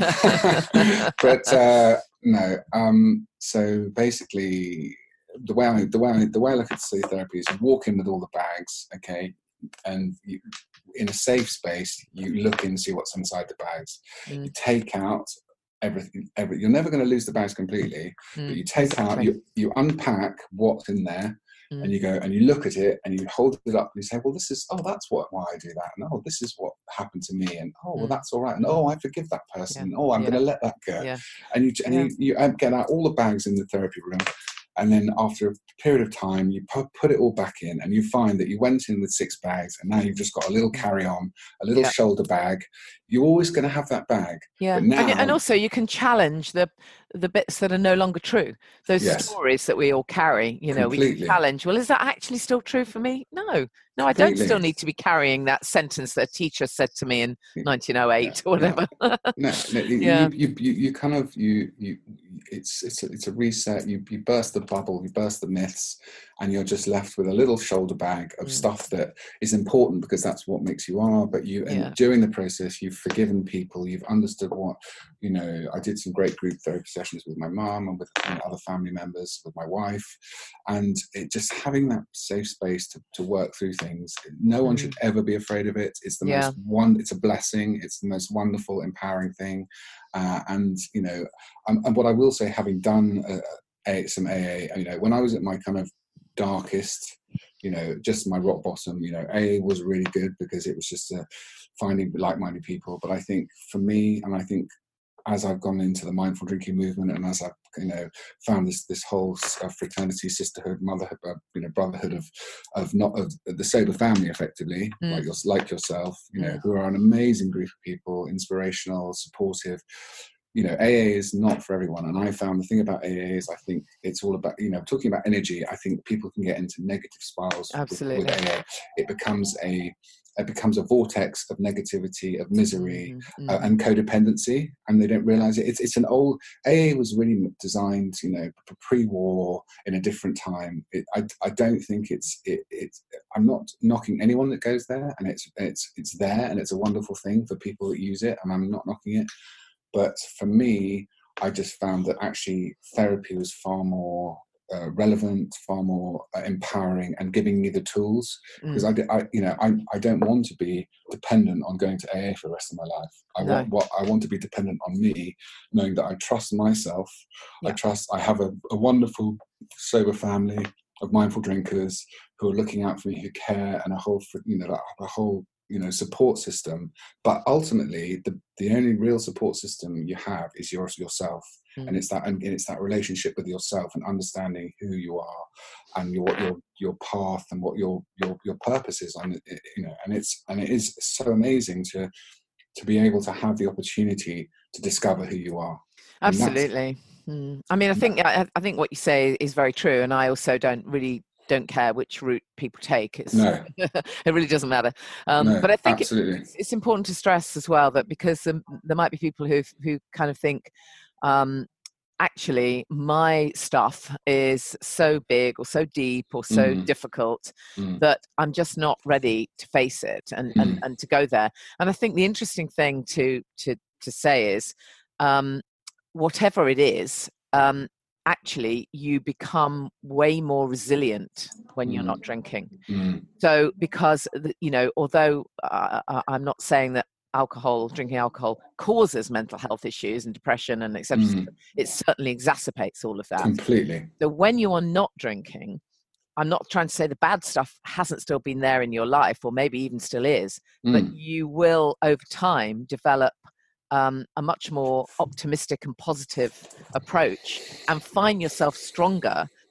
but uh, no. Um, so basically, the way I the way I, the way I look at sleep therapy is you walk in with all the bags, okay, and you, in a safe space, you look in and see what's inside the bags. Mm. You take out everything. Every, you're never going to lose the bags completely, mm. but you take exactly. out, you you unpack what's in there. And you go and you look at it and you hold it up and you say, well, this is, oh, that's what, why I do that. And oh, this is what happened to me. And oh, well, that's all right. And oh, I forgive that person. Yeah. Oh, I'm yeah. going to let that go. Yeah. And, you, and yeah. you, you get out all the bags in the therapy room. And then after a period of time, you pu- put it all back in and you find that you went in with six bags and now you've just got a little carry-on, a little yeah. shoulder bag. You're always going to have that bag. Yeah. But now, and, and also you can challenge the the bits that are no longer true. Those yes. stories that we all carry, you know, Completely. we can challenge. Well, is that actually still true for me? No. No, I don't still need to be carrying that sentence that a teacher said to me in nineteen oh eight yeah, or whatever. No, no, no yeah. you, you, you, you kind of, you, you, it's, it's a, it's a reset. You, you burst the bubble, you burst the myths, and you're just left with a little shoulder bag of mm. stuff that is important because that's what makes you are. But you, and yeah. during the process, you've forgiven people, you've understood what, you know, I did some great group therapy sessions with my mum and with you know, other family members, with my wife, and it just having that safe space to, to work through things. No one mm. should ever be afraid of it. It's the yeah. most one. It's a blessing. It's the most wonderful, empowering thing. Uh, and you know, um, and what I will say, having done uh, a, some A A, you know, when I was at my kind of darkest, you know, just my rock bottom, you know, A A was really good because it was just uh, finding like-minded people. But I think for me, and I think as I've gone into the mindful drinking movement, and as I've you know found this this whole uh, fraternity, sisterhood, motherhood, uh, you know, brotherhood of of not of the sober family, effectively, mm. like your, like yourself, you know, mm. who are an amazing group of people, inspirational, supportive. You know, A A is not for everyone, and I found the thing about A A is I think it's all about you know talking about energy. I think people can get into negative spirals. Absolutely. With, with A A. It becomes a it becomes a vortex of negativity, of misery, mm-hmm. uh, and codependency, and they don't realize it. It's it's an old A A was really designed, you know, pre-war in a different time. It, I I don't think it's it it's. I'm not knocking anyone that goes there, and it's it's it's there, and it's a wonderful thing for people that use it, and I'm not knocking it. But for me, I just found that actually therapy was far more uh, relevant, far more uh, empowering, and giving me the tools because mm. I, I, you know, I, I don't want to be dependent on going to A A for the rest of my life. I no. want what I want to be dependent on me, knowing that I trust myself. Yeah. I trust I have a, a wonderful sober family of mindful drinkers who are looking out for me, who care, and a whole, you know, a whole. you know, support system. But ultimately, the, the only real support system you have is yours yourself, mm. and it's that and it's that relationship with yourself and understanding who you are and your your your path and what your your your purpose is. On you know, and it's and it is so amazing to to be able to have the opportunity to discover who you are. Absolutely. Mm. I mean, I think I, I think what you say is very true, and I also don't really. don't care which route people take. It's, no. It really doesn't matter. Um, no, but I think absolutely. It's, it's important to stress as well that because um, there might be people who who kind of think, um, actually, my stuff is so big or so deep or so mm. difficult mm. that I'm just not ready to face it and, mm. and, and to go there. And I think the interesting thing to to to say is, um, whatever it is, um, actually you become way more resilient when you're not drinking. Mm. So because, you know, although uh, I'm not saying that alcohol, drinking alcohol causes mental health issues and depression and et cetera, mm. it certainly exacerbates all of that. Completely. So when you are not drinking, I'm not trying to say the bad stuff hasn't still been there in your life, or maybe even still is, mm. but you will over time develop Um, a much more optimistic and positive approach and find yourself stronger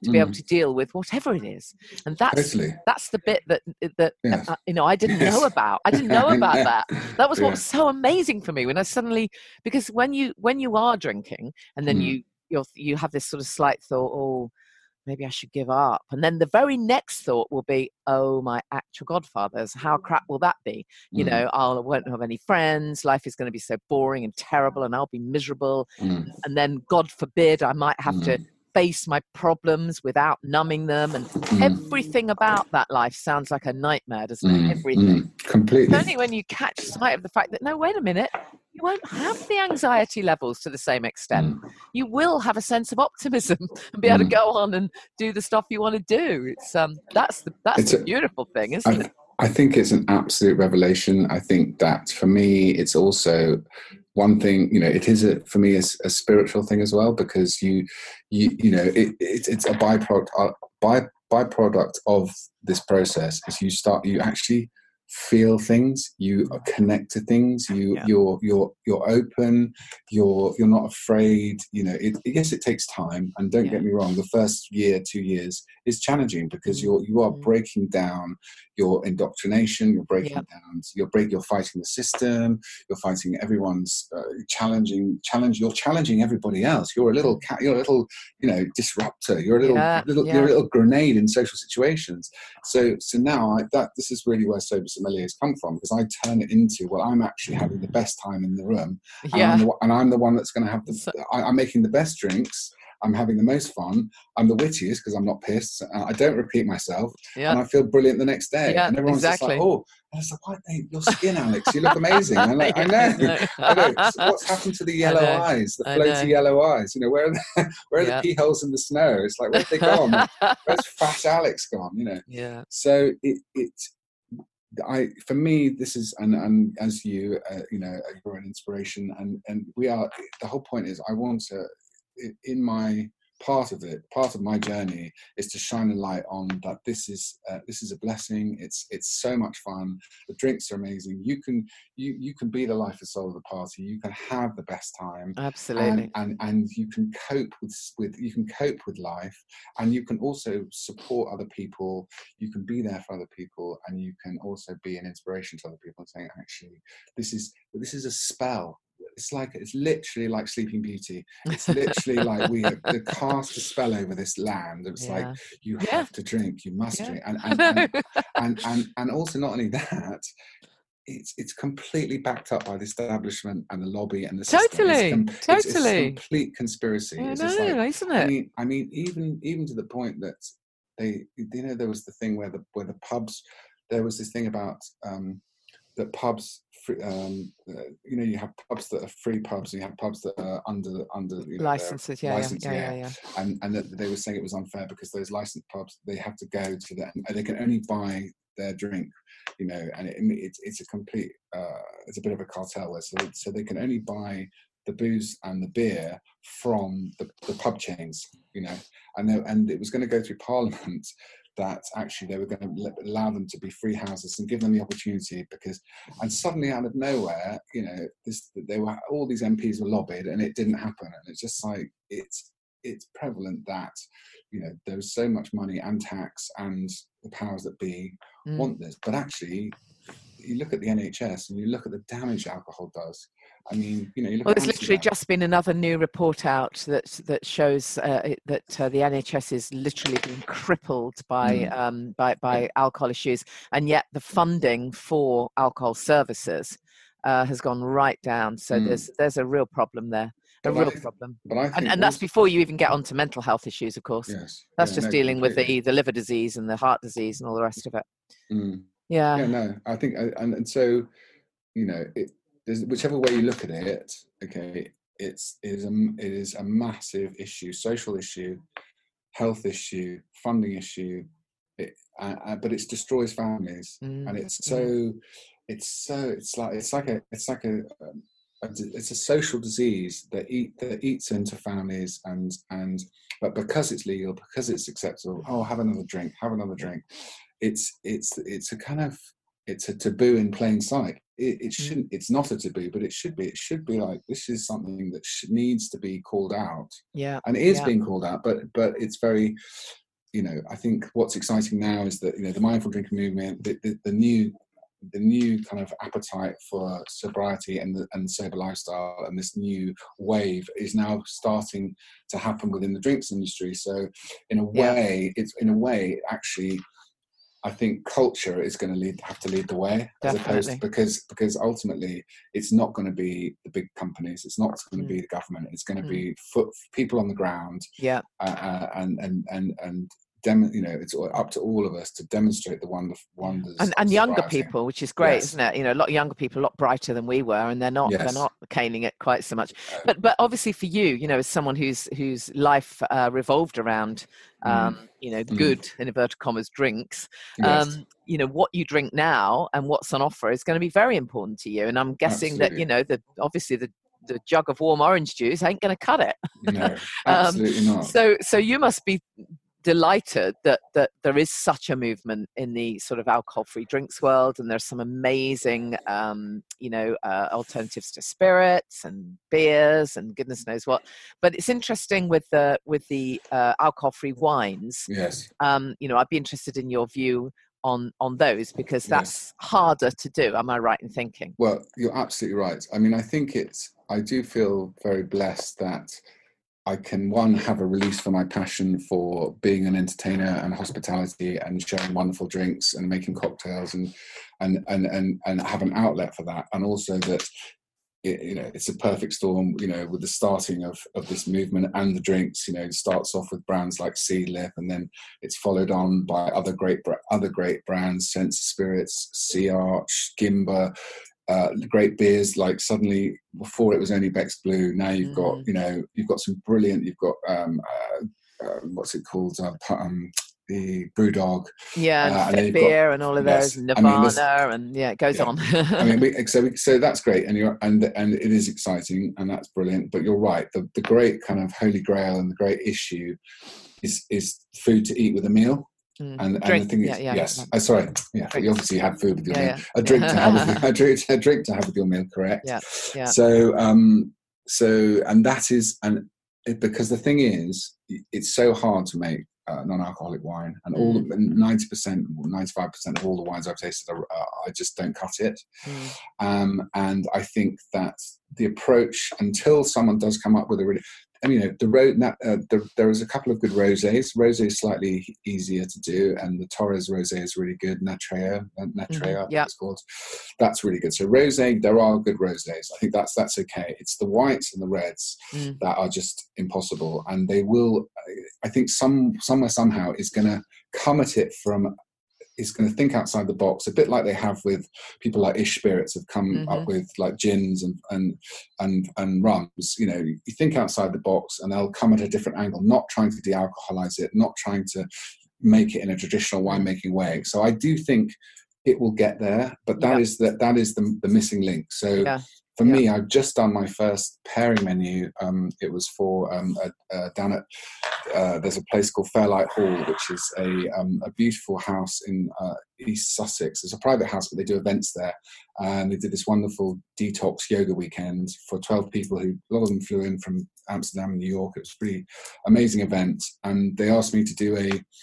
to be able Mm. to deal with whatever it is. And that's Totally. that's the bit that that Yes. uh, you know I didn't Yes. know about. I didn't know I about know. that. That was what Yeah. was so amazing for me when I suddenly, because when you when you are drinking and then Mm. you you you have this sort of slight thought, oh, maybe I should give up. And then the very next thought will be, oh, my actual godfathers, how crap will that be? You Mm. know, I'll, I won't have any friends. Life is going to be so boring and terrible and I'll be miserable. Mm. And then, God forbid, I might have Mm. to face my problems without numbing them. And Mm. everything about that life sounds like a nightmare, doesn't it? Mm. Everything. Mm. Completely. It's only when you catch sight of the fact that, no, wait a minute, you won't have the anxiety levels to the same extent. Mm. You will have a sense of optimism and be able to Mm. go on and do the stuff you want to do. It's um, that's the that's It's the a- beautiful thing, isn't I, it? I think it's an absolute revelation. I think that for me, it's also one thing, you know, it is a, for me, it's a spiritual thing as well, because you, you, you know, it, it it's a byproduct, uh, by, byproduct of this process is you start, you actually feel things, you connect to things, you Yeah. you're you're you're open, you're you're not afraid. You know, it, yes, it takes time, and don't Yeah. get me wrong, the first year, two years is challenging because Mm. you're you are Mm. breaking down your indoctrination, you're breaking Yep. down, you're break, you're fighting the system, you're fighting everyone's uh, challenging challenge. You're challenging everybody else. You're a little cat. You're a little, you know, disruptor. You're a little, Yeah, little yeah. you're a little grenade in social situations. So, so now I, that this is really where Sober Sommelier has come from, because I turn it into, well, I'm actually having the best time in the room, and Yeah. I'm the, and I'm the one that's going to have the. So- I, I'm making the best drinks. I'm having the most fun. I'm the wittiest because I'm not pissed. I don't repeat myself, Yeah. and I feel brilliant the next day. Yeah, And everyone's exactly. just like, "Oh," and it's like, "What? Hey, your skin, Alex. You look amazing." I'm like, Yeah, I know, I know. I know. So what's happened to the I yellow know. eyes, the I know. floaty yellow eyes? You know, where are the, where are Yeah. the pee holes in the snow? It's like, where'd they gone? Where's Fat Alex gone? You know. Yeah. So it it. I, for me, this is, and, and as you, uh, you know, you're an inspiration, and, and we are, the whole point is I want to, in my part of it, part of my journey is to shine a light on that this is, uh, this is a blessing. It's, it's so much fun. The drinks are amazing. You can, you, you can be the life and soul of the party. You can have the best time. Absolutely. And, and, and you can cope with, with, you can cope with life, and you can also support other people. You can be there for other people, and you can also be an inspiration to other people and saying, actually, this is, this is a spell. It's like, it's literally like Sleeping Beauty. It's literally like we have to cast a spell over this land. It's Yeah. like, you Yeah. have to drink, you must Yeah. drink. And, I and, know. and, and, and, and also not only that, it's it's completely backed up by the establishment and the lobby and the system. Totally. It's, com- it's, it's Totally. complete conspiracy. I It's know, just like, isn't I it? mean, I mean, even even to the point that they, you know, there was the thing where the where the pubs, there was this thing about um, that pubs, um, uh, you know, you have pubs that are free pubs, and you have pubs that are under under you know, Licenses, yeah, license, yeah, yeah, yeah, yeah, yeah. and and that they were saying it was unfair because those licensed pubs, they have to go to them, they can only buy their drink, you know, and it, it's it's a complete, uh, it's a bit of a cartel, so so they can only buy the booze and the beer from the, the pub chains, you know, and they, and it was going to go through Parliament that actually they were going to let, allow them to be free houses and give them the opportunity, because, and suddenly out of nowhere, you know, this they were, all these M Ps were lobbied, and it didn't happen, and it's just like it's it's prevalent that, you know, there's so much money and tax and the powers that be Mm. want this, but actually you look at the N H S and you look at the damage alcohol does. I mean, you know, you look Well, at there's literally Amsterdam. just been another new report out that that shows uh, that uh, the N H S is literally being crippled by Mm. um, by by alcohol issues, and yet the funding for alcohol services uh, has gone right down. So Mm. there's there's a real problem there, a But real I- problem. But I think And, and that's also- before you even get onto mental health issues, of course. yes, That's yeah, just no, dealing with completely. the, the liver disease and the heart disease and all the rest of it. Mm. Yeah. Yeah, no, I think, and, and so, you know, it, there's, whichever way you look at it, okay, it's it is a it is a massive issue, social issue, health issue, funding issue, it, uh, uh, but it destroys families, Mm, and it's mm. so, it's so, it's like it's like a it's like a, um, a it's a social disease that eat that eats into families, and and but because it's legal, because it's acceptable, oh, have another drink, have another drink. It's it's it's a kind of it's a taboo in plain sight. it, it shouldn't. It's not a taboo, but it should be. It should be like, this is something that sh- needs to be called out. Yeah, and it is yeah. being called out. But but it's very, you know, I think what's exciting now is that, you know, the mindful drinking movement, the, the, the new the new kind of appetite for sobriety and the, and sober lifestyle, and this new wave is now starting to happen within the drinks industry. So in a way, yeah. it's in a way actually, I think culture is going to lead have to lead the way, as Definitely. opposed to, because because ultimately it's not going to be the big companies, it's not going to Mm. be the government, it's going to Mm. be foot, people on the ground, yeah, uh, uh, and and and and. Dem- you know, it's up to all of us to demonstrate the wonder wonders and, of and younger sobriety. people, which is great, Yes. isn't it? You know, a lot of younger people, a lot brighter than we were, and they're not Yes. they're not caning it quite so much. But but obviously for you, you know, as someone whose whose life uh, revolved around um, Mm. you know, Mm. good in inverted commas drinks. Yes. Um, you know, what you drink now and what's on offer is going to be very important to you. And I'm guessing Absolutely. that, you know, the obviously the the jug of warm orange juice ain't going to cut it. No, absolutely um, not. So so you must be delighted that that there is such a movement in the sort of alcohol-free drinks world, and there's some amazing um you know uh, alternatives to spirits and beers and goodness knows what. But it's interesting with the with the uh, alcohol-free wines. Yes. um you know I'd be interested in your view on on those, because that's Yes. harder to do. Am I right in thinking? Well, you're absolutely right. I mean, I think it's I do feel very blessed that I can, one, have a release for my passion for being an entertainer and hospitality and sharing wonderful drinks and making cocktails, and and and and, and have an outlet for that. And also that, it, you know, it's a perfect storm, you know, with the starting of, of this movement and the drinks. You know, it starts off with brands like Seedlip, and then it's followed on by other great other great brands, Sense Spirits, Sea Arch, Gimba. Uh, great beers, like suddenly before it was only Beck's Blue, now you've got, Mm. you know, you've got some brilliant, you've got um uh, uh, what's it called, uh, um the Brewdog, Yeah, and uh, and then Fit you've Beer got, and all of yes, those, I mean, Nirvana, this, and yeah, it goes yeah. on. I mean, we, so we, so that's great, and you're and and it is exciting, and that's brilliant. But you're right, the the great kind of holy grail and the great issue is is food to eat with a meal. Mm. And, and drink, the thing yeah, is, yeah, yes, yeah. oh, sorry, yeah, Drink. you obviously had food with your Yeah, meal. yeah. A drink to have with your, a drink, a drink to have with your meal, correct? Yeah, yeah. So, um, so, and that is, and it, because the thing is, it's so hard to make uh, non-alcoholic wine, and all Mm. the ninety percent, ninety-five percent of all the wines I've tasted, are, uh, I just don't cut it. Mm. Um, and I think that the approach, until someone does come up with a really, I mean, you know, the road. Uh, the, there is a couple of good rosés. Rosé is slightly easier to do, and the Torres rosé is really good. Natrea, uh, Natrea, Mm-hmm. I think Yeah. it's called. That's really good. So rosé, there are good rosés. I think that's that's okay. It's the whites and the reds Mm. that are just impossible, and they will. I think some somewhere somehow is going to come at it from. Is going to think outside the box, a bit like they have with people like Ish Spirits have come Mm-hmm. up with, like gins and and and and rums. You know, you think outside the box, and they'll come at a different angle, not trying to de-alcoholize it, not trying to make it in a traditional winemaking way. So I do think it will get there, but that Yeah. is the, that is the, the missing link. So. Yeah. For Yeah. me, I've just done my first pairing menu. Um, it was for um, a, a, down at uh, there's a place called Fairlight Hall, which is a um, a beautiful house in uh, East Sussex. It's a private house, but they do events there. And they did this wonderful detox yoga weekend for twelve people who, a lot of them flew in from Amsterdam and New York. It was a pretty amazing event. And they asked me to do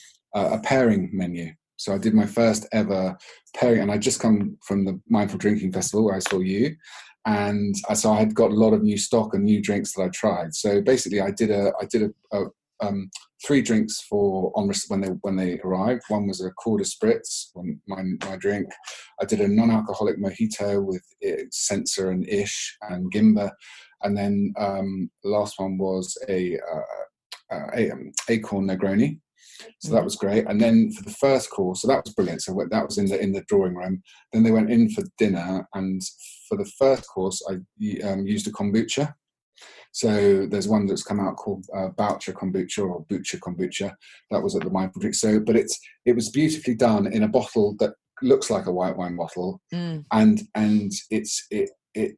a a pairing menu. So I did my first ever pairing, and I just come from the Mindful Drinking Festival where I saw you. And so I had got a lot of new stock and new drinks that I tried. So basically, I did a I did a, a um, three drinks for on when they when they arrived. One was a quarter spritz, my my drink. I did a non-alcoholic mojito with it, Sensor and Ish and Gimba, and then um, the last one was a, uh, uh, a um, acorn Negroni. So that was great. And then for the first course, so that was brilliant. So that was in the in the drawing room. Then they went in for dinner, and for the first course, I um, used a kombucha. So there's one that's come out called uh, Boucher Kombucha or Butcher Kombucha. That was at the Mindful Drink. So, but it's it was beautifully done in a bottle that looks like a white wine bottle, Mm. and and it's it it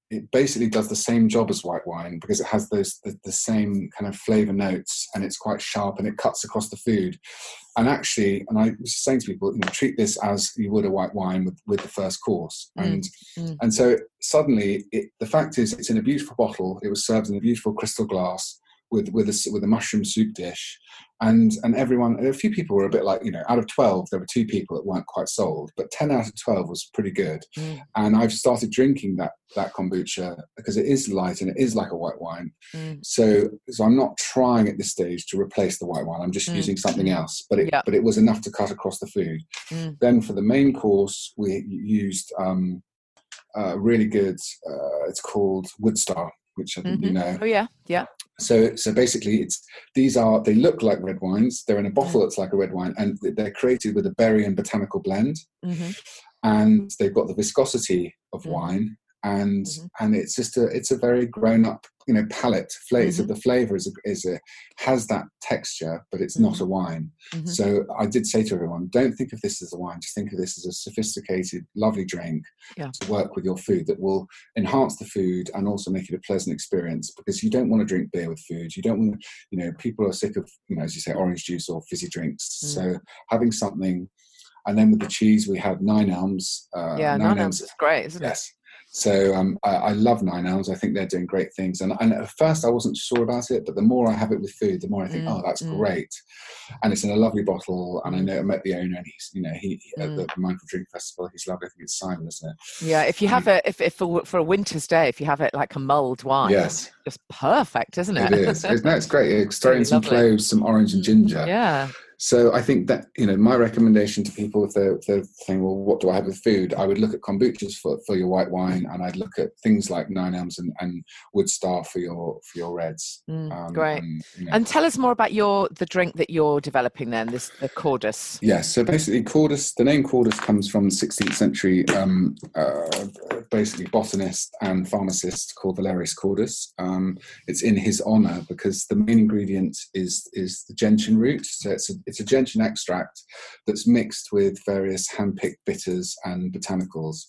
it basically does the same job as white wine because it has those the, the same kind of flavor notes, and it's quite sharp and it cuts across the food. And actually, and I was saying to people, you know, treat this as you would a white wine with, with the first course. Mm. And mm. and so suddenly, it, the fact is, it's in a beautiful bottle. It was served in a beautiful crystal glass with with a with a mushroom soup dish, and and everyone, a few people were a bit like, you know, out of twelve, there were two people that weren't quite sold, but ten out of twelve was pretty good. Mm. And I've started drinking that that kombucha because it is light and it is like a white wine. Mm. So so I'm not trying at this stage to replace the white wine. I'm just mm. using something else, but it yep. but it was enough to cut across the food. Mm. Then for the main course, we used um, uh, really good. Uh, it's called Woodstar, which I think mm-hmm. you know. Oh yeah, yeah. So, so basically, it's these are they look like red wines. They're in a bottle that's like a red wine, and they're created with a berry and botanical blend. Mm-hmm. And they've got the viscosity of mm-hmm. wine, and mm-hmm. and it's just a it's a very grown up, you know, palate flavor. Mm-hmm. So the flavor is a, is a has that texture, but it's mm-hmm. not a wine. Mm-hmm. So I did say to everyone, don't think of this as a wine. Just think of this as a sophisticated, lovely drink yeah. to work with your food that will enhance the food and also make it a pleasant experience. Because you don't want to drink beer with food. You don't want to, you know, people are sick of, you know, as you say, orange juice or fizzy drinks. Mm. So having something. And then with the cheese, we had Nine Elms. Uh, yeah, Nine, Nine Elms is great, isn't yes. it? So um, I, I love Nine Elms. I think they're doing great things. And, and at first I wasn't sure about it, but the more I have it with food, the more I think, mm, oh, that's mm. great. And it's in a lovely bottle. And I know I met the owner, and he's, you know, he, he mm. at the Mindful Drink Festival, he's lovely. I think it's Simon, isn't it? Yeah, if you have um, it, if, if for, for a winter's day, if you have it like a mulled wine, yes, it's just perfect, isn't it? It is. It's, no, it's great. It's throwing really some lovely. cloves, some orange and ginger. Yeah. So I think that, you know, my recommendation to people, if they're, if they're saying, well, what do I have with food? I would look at kombuchas for, for your white wine, and I'd look at things like Nine Elms and, and Woodstar for your for your reds. Mm, um, great. And, you know. and tell us more about your the drink that you're developing then, this the Cordis. Yes. So basically, Cordis, the name Cordis comes from the sixteenth century, um, uh, basically botanist and pharmacist called Valerius Cordis. Um, it's in his honour because the main ingredient is is the gentian root. So it's a It's a gentian extract that's mixed with various hand-picked bitters and botanicals.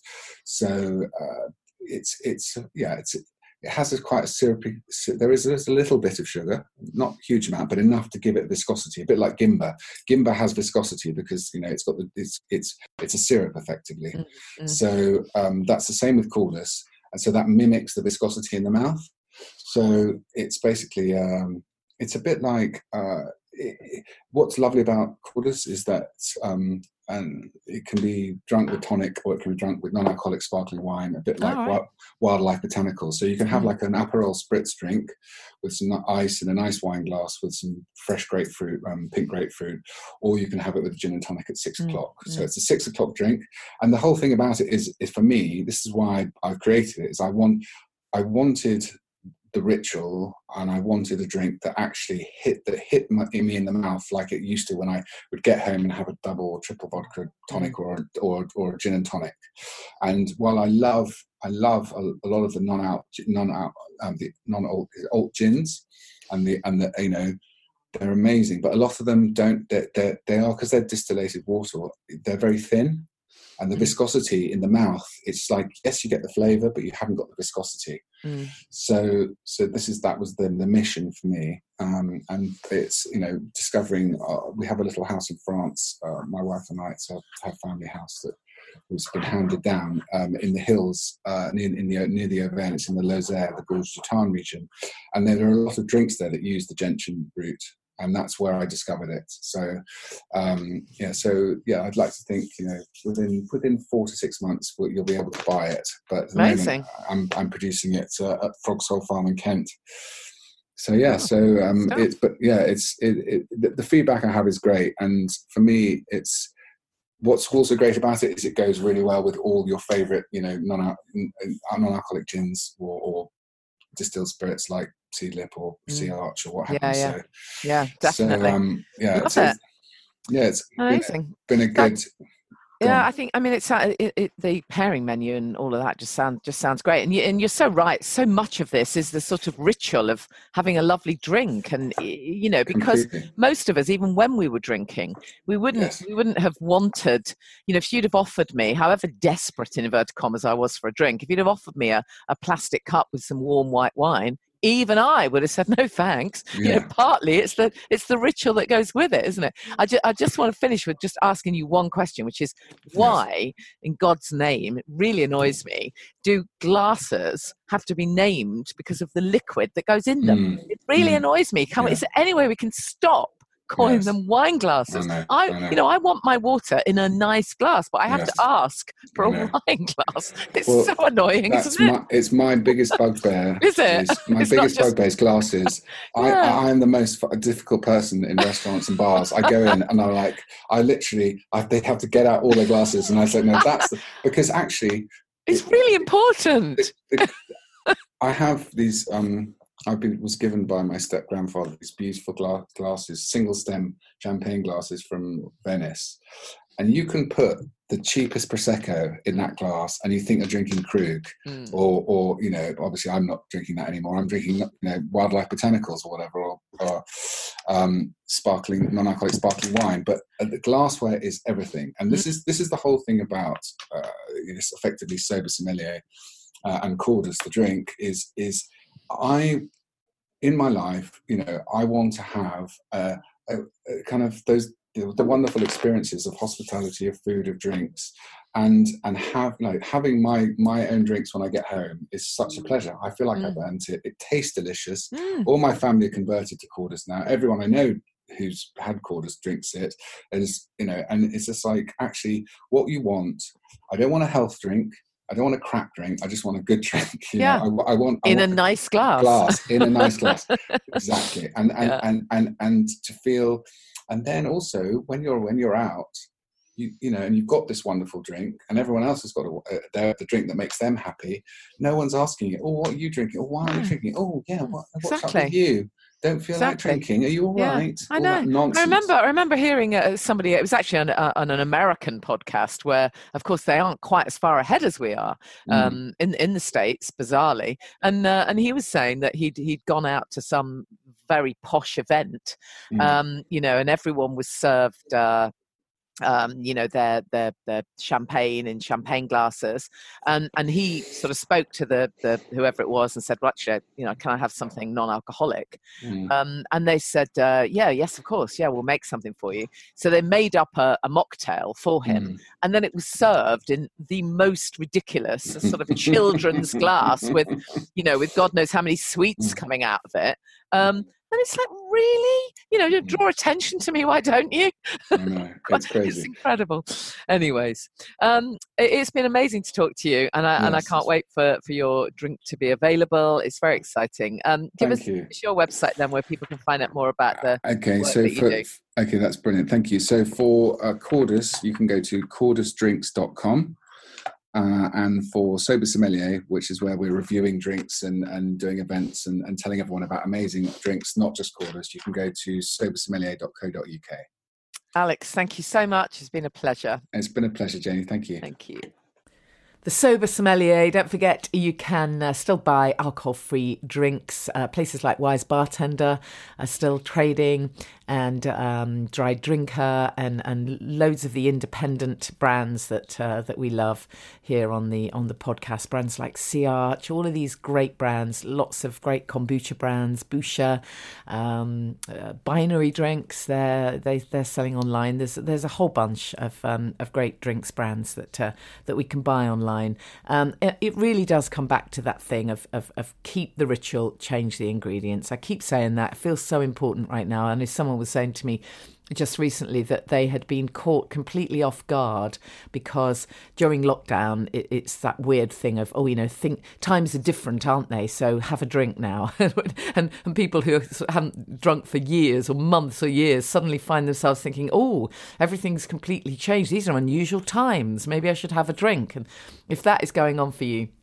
So uh, it's it's yeah it's it has a quite a syrupy. There is a little bit of sugar, not a huge amount, but enough to give it viscosity. A bit like Gimba. Gimba has viscosity because you know it's got the it's it's it's a syrup effectively. Mm-hmm. So um, that's the same with Cordis, and so that mimics the viscosity in the mouth. So it's basically um, it's a bit like. Uh, It, it, what's lovely about Cordis is that um, and it can be drunk with tonic, or it can be drunk with non-alcoholic sparkling wine, a bit like right. wild, Wildlife Botanicals. So you can have like an Aperol spritz drink with some ice in a nice wine glass with some fresh grapefruit, um, pink grapefruit, or you can have it with gin and tonic at six mm. o'clock. Mm. So it's a six o'clock drink. And the whole thing about it is, is for me, this is why I've created it, is I want, I wanted the ritual, and I wanted a drink that actually hit that hit my, me in the mouth like it used to when I would get home and have a double or triple vodka tonic or or or a gin and tonic. And while I love I love a, a lot of the non out non out um, the non alt, alt gins and the and the you know they're amazing, but a lot of them don't they they, they are because they're distillated water. They're very thin. And the viscosity in the mouth, it's like, yes, you get the flavour, but you haven't got the viscosity. Mm. So so this is that was the, the mission for me. Um, and it's, you know, discovering, uh, we have a little house in France, uh, my wife and I, it's a, a family house that has been handed down um, in the hills, uh, near, in the, near the Auvergne. It's in the Lozère, the Gorge du Tarn region. And there are a lot of drinks there that use the gentian root. And that's where I discovered it. So, um, yeah. So, yeah. I'd like to think, you know, within within four to six months, you'll be able to buy it. But at the Amazing. moment, I'm I'm producing it uh, at Frogsole Farm in Kent. So yeah. Oh, so um, it's but yeah, it's it, it the, the feedback I have is great, and for me, it's what's also great about it is it goes really well with all your favourite, you know, non non-alcoholic gins or, or distilled spirits like Seedlip or mm. Sea Arch or what have you. Yeah, yeah, so, yeah, definitely. So, um, yeah, Love it's, it. yeah, it's amazing. Been a, been a good. Yeah, I think. I mean, it's uh, it, it, the pairing menu and all of that just sound just sounds great. And you, and you're so right. So much of this is the sort of ritual of having a lovely drink, and you know, because Completely. most of us, even when we were drinking, we wouldn't Yes. we wouldn't have wanted. You know, if you'd have offered me, however desperate in inverted commas I was for a drink, if you'd have offered me a, a plastic cup with some warm white wine, even I would have said no thanks. Yeah. You know, partly it's the it's the ritual that goes with it, isn't it? I just I just want to finish with just asking you one question, which is why, yes. in God's name, it really annoys me, do glasses have to be named because of the liquid that goes in them? Mm. It really mm. annoys me. Can yeah. we, is there any way we can stop calling yes. them wine glasses? I, know, I, I know. you know, I want my water in a nice glass, but I have yes. to ask for a wine glass. It's well, so annoying, that's isn't it? My, it's my biggest bugbear. Is it? Is my it's biggest just... bugbear is glasses. yeah. I, I am the most difficult person in restaurants and bars. I go in and I like, I literally, I, they have to get out all their glasses, and I say, no, that's the, because actually, it's it, really important. It, it, I have these. Um, I was given by my step grandfather these beautiful gla- glasses, single stem champagne glasses from Venice, and you can put the cheapest prosecco in that glass, and you think you're drinking Krug, mm. or, or you know, obviously I'm not drinking that anymore. I'm drinking, you know, Wildlife Botanicals or whatever, or, or um, sparkling, non-alcoholic sparkling wine. But uh, the glassware is everything, and this mm. is this is the whole thing about uh, this effectively sober sommelier uh, and Corders the drink is is. I, in my life, you know, I want to have uh, a, a kind of those the, the wonderful experiences of hospitality, of food, of drinks, and and have like having my my own drinks when I get home is such a pleasure. I feel like mm. I've earned it. It tastes delicious. Mm. All my family are converted to Corders now. Everyone I know who's had Corders drinks it, is you know, and it's just like actually what you want. I don't want a health drink. I don't want a crap drink. I just want a good drink. You yeah. know, I, I want I in want a nice glass. Glass in a nice glass. Exactly. And and, yeah. and and and to feel, and then also when you're when you're out, you you know, and you've got this wonderful drink, and everyone else has got a, uh, the drink that makes them happy. No one's asking you, oh, what are you drinking? Oh, why are you drinking? Oh, yeah, what, what's exactly. up with you? Don't feel exactly. like drinking. Are you all yeah, right? I all know. That nonsense. I remember. I remember hearing uh, somebody. It was actually on, uh, on an American podcast where, of course, they aren't quite as far ahead as we are um, mm. in in the States, bizarrely. And uh, and he was saying that he'd he'd gone out to some very posh event, mm. um, you know, and everyone was served. Uh, Um, you know, their their their champagne in champagne glasses, and and he sort of spoke to the the whoever it was and said, well, actually, you know, can I have something non-alcoholic? Mm. Um, and they said, uh, yeah, yes, of course, yeah, we'll make something for you. So they made up a, a mocktail for him, mm. and then it was served in the most ridiculous sort of children's glass with, you know, with God knows how many sweets coming out of it. Um, And it's like, really? You know, draw attention to me, why don't you? I know. It's crazy. It's incredible. Anyways, um, it, it's been amazing to talk to you, and I, yes. and I can't wait for, for your drink to be available. It's very exciting. Um, give Thank us you. your website then, where people can find out more about the okay, work so that for, you do. Okay, that's brilliant. Thank you. So for uh, Corders, you can go to corders drinks dot com. Uh, and for Sober Sommelier, which is where we're reviewing drinks and, and doing events and, and telling everyone about amazing drinks, not just Corders, you can go to sober sommelier dot co dot uk. Alex, thank you so much. It's been a pleasure. It's been a pleasure, Janie. Thank you. Thank you. The Sober Sommelier. Don't forget, you can uh, still buy alcohol-free drinks. Uh, places like Wise Bartender are still trading, and um, Dry Drinker, and, and loads of the independent brands that uh, that we love here on the on the podcast. Brands like Sea Arch, all of these great brands. Lots of great kombucha brands, Busha, um, uh, Binary Drinks. They're they they're selling online. There's there's a whole bunch of um, of great drinks brands that uh, that we can buy online. Um, it, it really does come back to that thing of, of of keep the ritual, change the ingredients. I keep saying that. It feels so important right now. And if someone was saying to me just recently that they had been caught completely off guard because during lockdown it, it's that weird thing of, oh, you know, think times are different, aren't they? So have a drink now. and and people who haven't drunk for years or months or years suddenly find themselves thinking, oh, everything's completely changed. These are unusual times. Maybe I should have a drink. And if that is going on for you,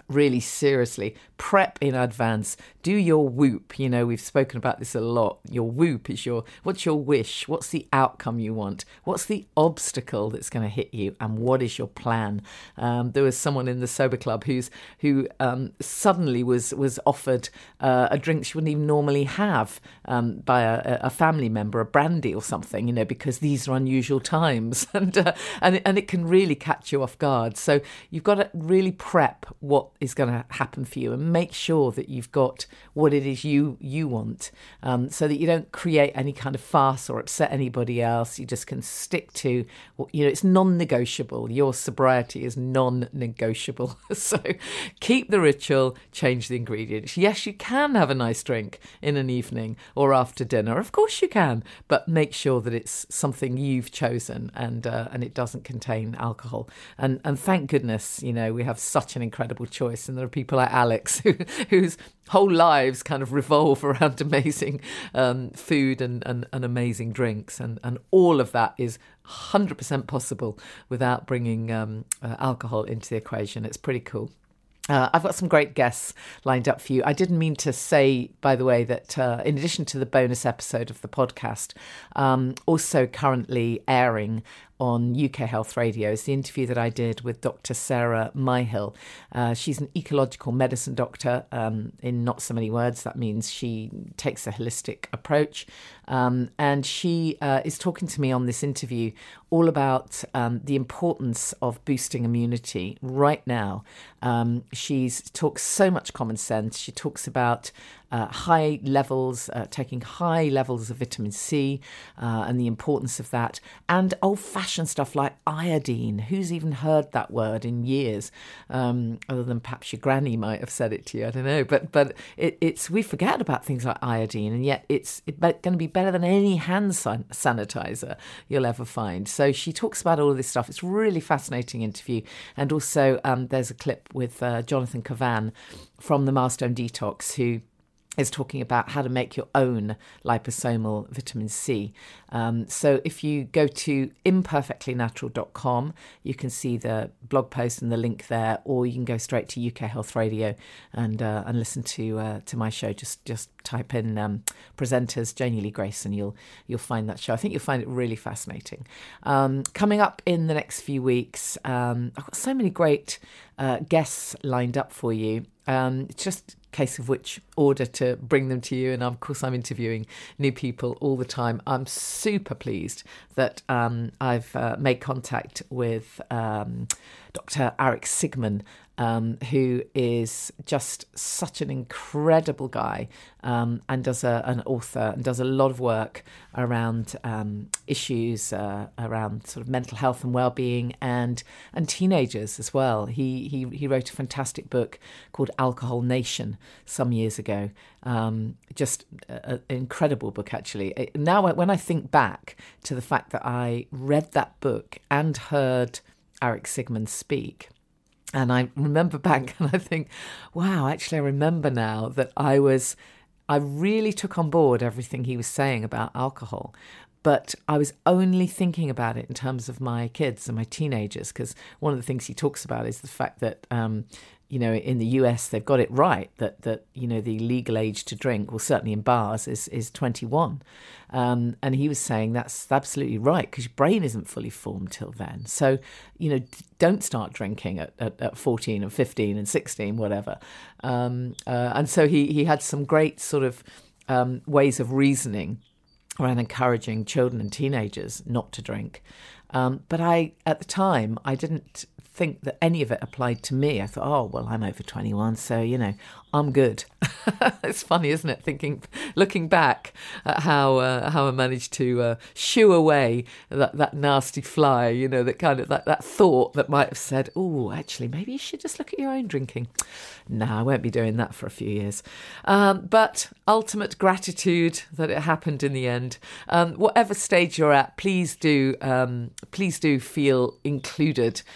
really seriously, prep in advance. Do your whoop. You know, we've spoken about this a lot. Your whoop is your, what's your wish? What's the outcome you want? What's the obstacle that's going to hit you? And what is your plan? Um, there was someone in the Sober Club who's who um, suddenly was was offered uh, a drink she wouldn't even normally have um, by a, a family member, a brandy or something, you know, because these are unusual times, and uh, and and it can really catch you off guard. So you've got to really prep what is going to happen for you, and make sure that you've got what it is you you want, um, so that you don't create any kind of farce or upset anybody else. You just can stick to, you know, it's non-negotiable. Your sobriety is non-negotiable. So keep the ritual, change the ingredients. Yes, you can have a nice drink in an evening or after dinner. Of course you can, but make sure that it's something you've chosen, and uh, and it doesn't contain alcohol. And and thank goodness, you know, we have such an incredible choice, and there are people like Alex who, whose whole lives kind of revolve around amazing um, food and, and, and amazing drinks, and, and all of that is one hundred percent possible without bringing um, uh, alcohol into the equation. It's pretty cool. Uh, I've got some great guests lined up for you. I didn't mean to say, by the way, that uh, in addition to the bonus episode of the podcast, um, also currently airing on U K Health Radio is the interview that I did with Doctor Sarah Myhill. Uh, she's an ecological medicine doctor. Um, in not so many words, that means she takes a holistic approach. Um, and she uh, is talking to me on this interview all about um, the importance of boosting immunity right now. Um, she talks so much common sense. She talks about uh, high levels, uh, taking high levels of vitamin C uh, and the importance of that, and old-fashioned stuff like iodine. Who's even heard that word in years? Um, other than perhaps your granny might have said it to you. I don't know. But but it, it's we forget about things like iodine, and yet it's it, going to be better than any hand san- sanitizer you'll ever find. So she talks about all of this stuff. It's a really fascinating interview. And also um, there's a clip with uh, Jonathan Cavan from the Milestone Detox, who is talking about how to make your own liposomal vitamin C. Um, so if you go to imperfectly natural dot com, you can see the blog post and the link there, or you can go straight to U K Health Radio and uh, and listen to uh, to my show. Just just type in um, presenters Janie Lee Grace, and you'll you'll find that show. I think you'll find it really fascinating. Um, coming up in the next few weeks, um, I've got so many great uh, guests lined up for you. Um, it's just case of which order to bring them to you, and of course I'm interviewing new people all the time. I'm super pleased that um, I've uh, made contact with um, Doctor Eric Sigman, um, who is just such an incredible guy, um, and does a, an author and does a lot of work around um, issues uh, around sort of mental health and well-being, and and teenagers as well. He he he wrote a fantastic book called Alcohol Nation some years ago. Um, just an incredible book, actually. Now, when I think back to the fact that I read that book and heard Eric Sigman speak, and I remember back and I think, wow, actually I remember now that I was, I really took on board everything he was saying about alcohol, but I was only thinking about it in terms of my kids and my teenagers, because one of the things he talks about is the fact that, um, you know, in the U S, they've got it right that, that you know, the legal age to drink, well, certainly in bars, is, is twenty-one. Um, and he was saying that's absolutely right, because your brain isn't fully formed till then. So, you know, don't start drinking at, at, at fourteen and fifteen and sixteen, whatever. Um, uh, and so he, he had some great sort of um, ways of reasoning around encouraging children and teenagers not to drink. Um, but I, at the time, I didn't think that any of it applied to me. I thought, oh, well, I'm over twenty-one, so, you know, I'm good. It's funny, isn't it? Thinking, looking back at how uh, how I managed to uh, shoo away that, that nasty fly, you know, that kind of that, that thought that might have said, oh, actually, maybe you should just look at your own drinking. No, I won't be doing that for a few years. Um, but ultimate gratitude that it happened in the end. Um, whatever stage you're at, please do um, please do feel included in the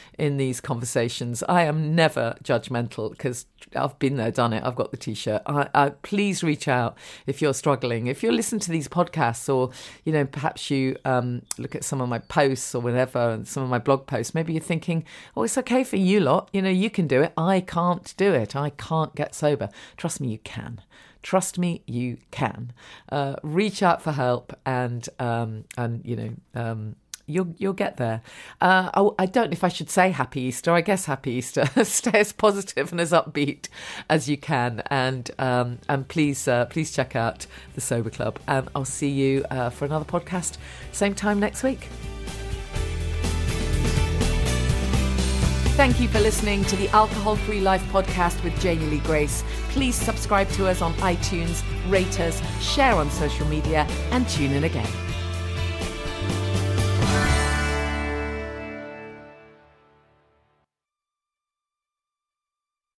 these conversations. I am never judgmental because I've been there, done it. I've got the T-shirt. I, I, please reach out if you're struggling. If you're listening to these podcasts, or, you know, perhaps you um, look at some of my posts or whatever, and some of my blog posts, maybe you're thinking, oh, it's okay for you lot. You know, you can do it. I can't do it. I can't get sober. Trust me, you can. Trust me, you can. Uh, reach out for help, and um, and you know um, you'll you'll get there. Uh, I, I don't know if I should say Happy Easter. I guess Happy Easter. Stay as positive and as upbeat as you can, and um, and please uh, please check out the Sober Club. And I'll see you uh, for another podcast same time next week. Thank you for listening to the Alcohol Free Life podcast with Janie Lee Grace. Please subscribe to us on iTunes, rate us, share on social media, and tune in again.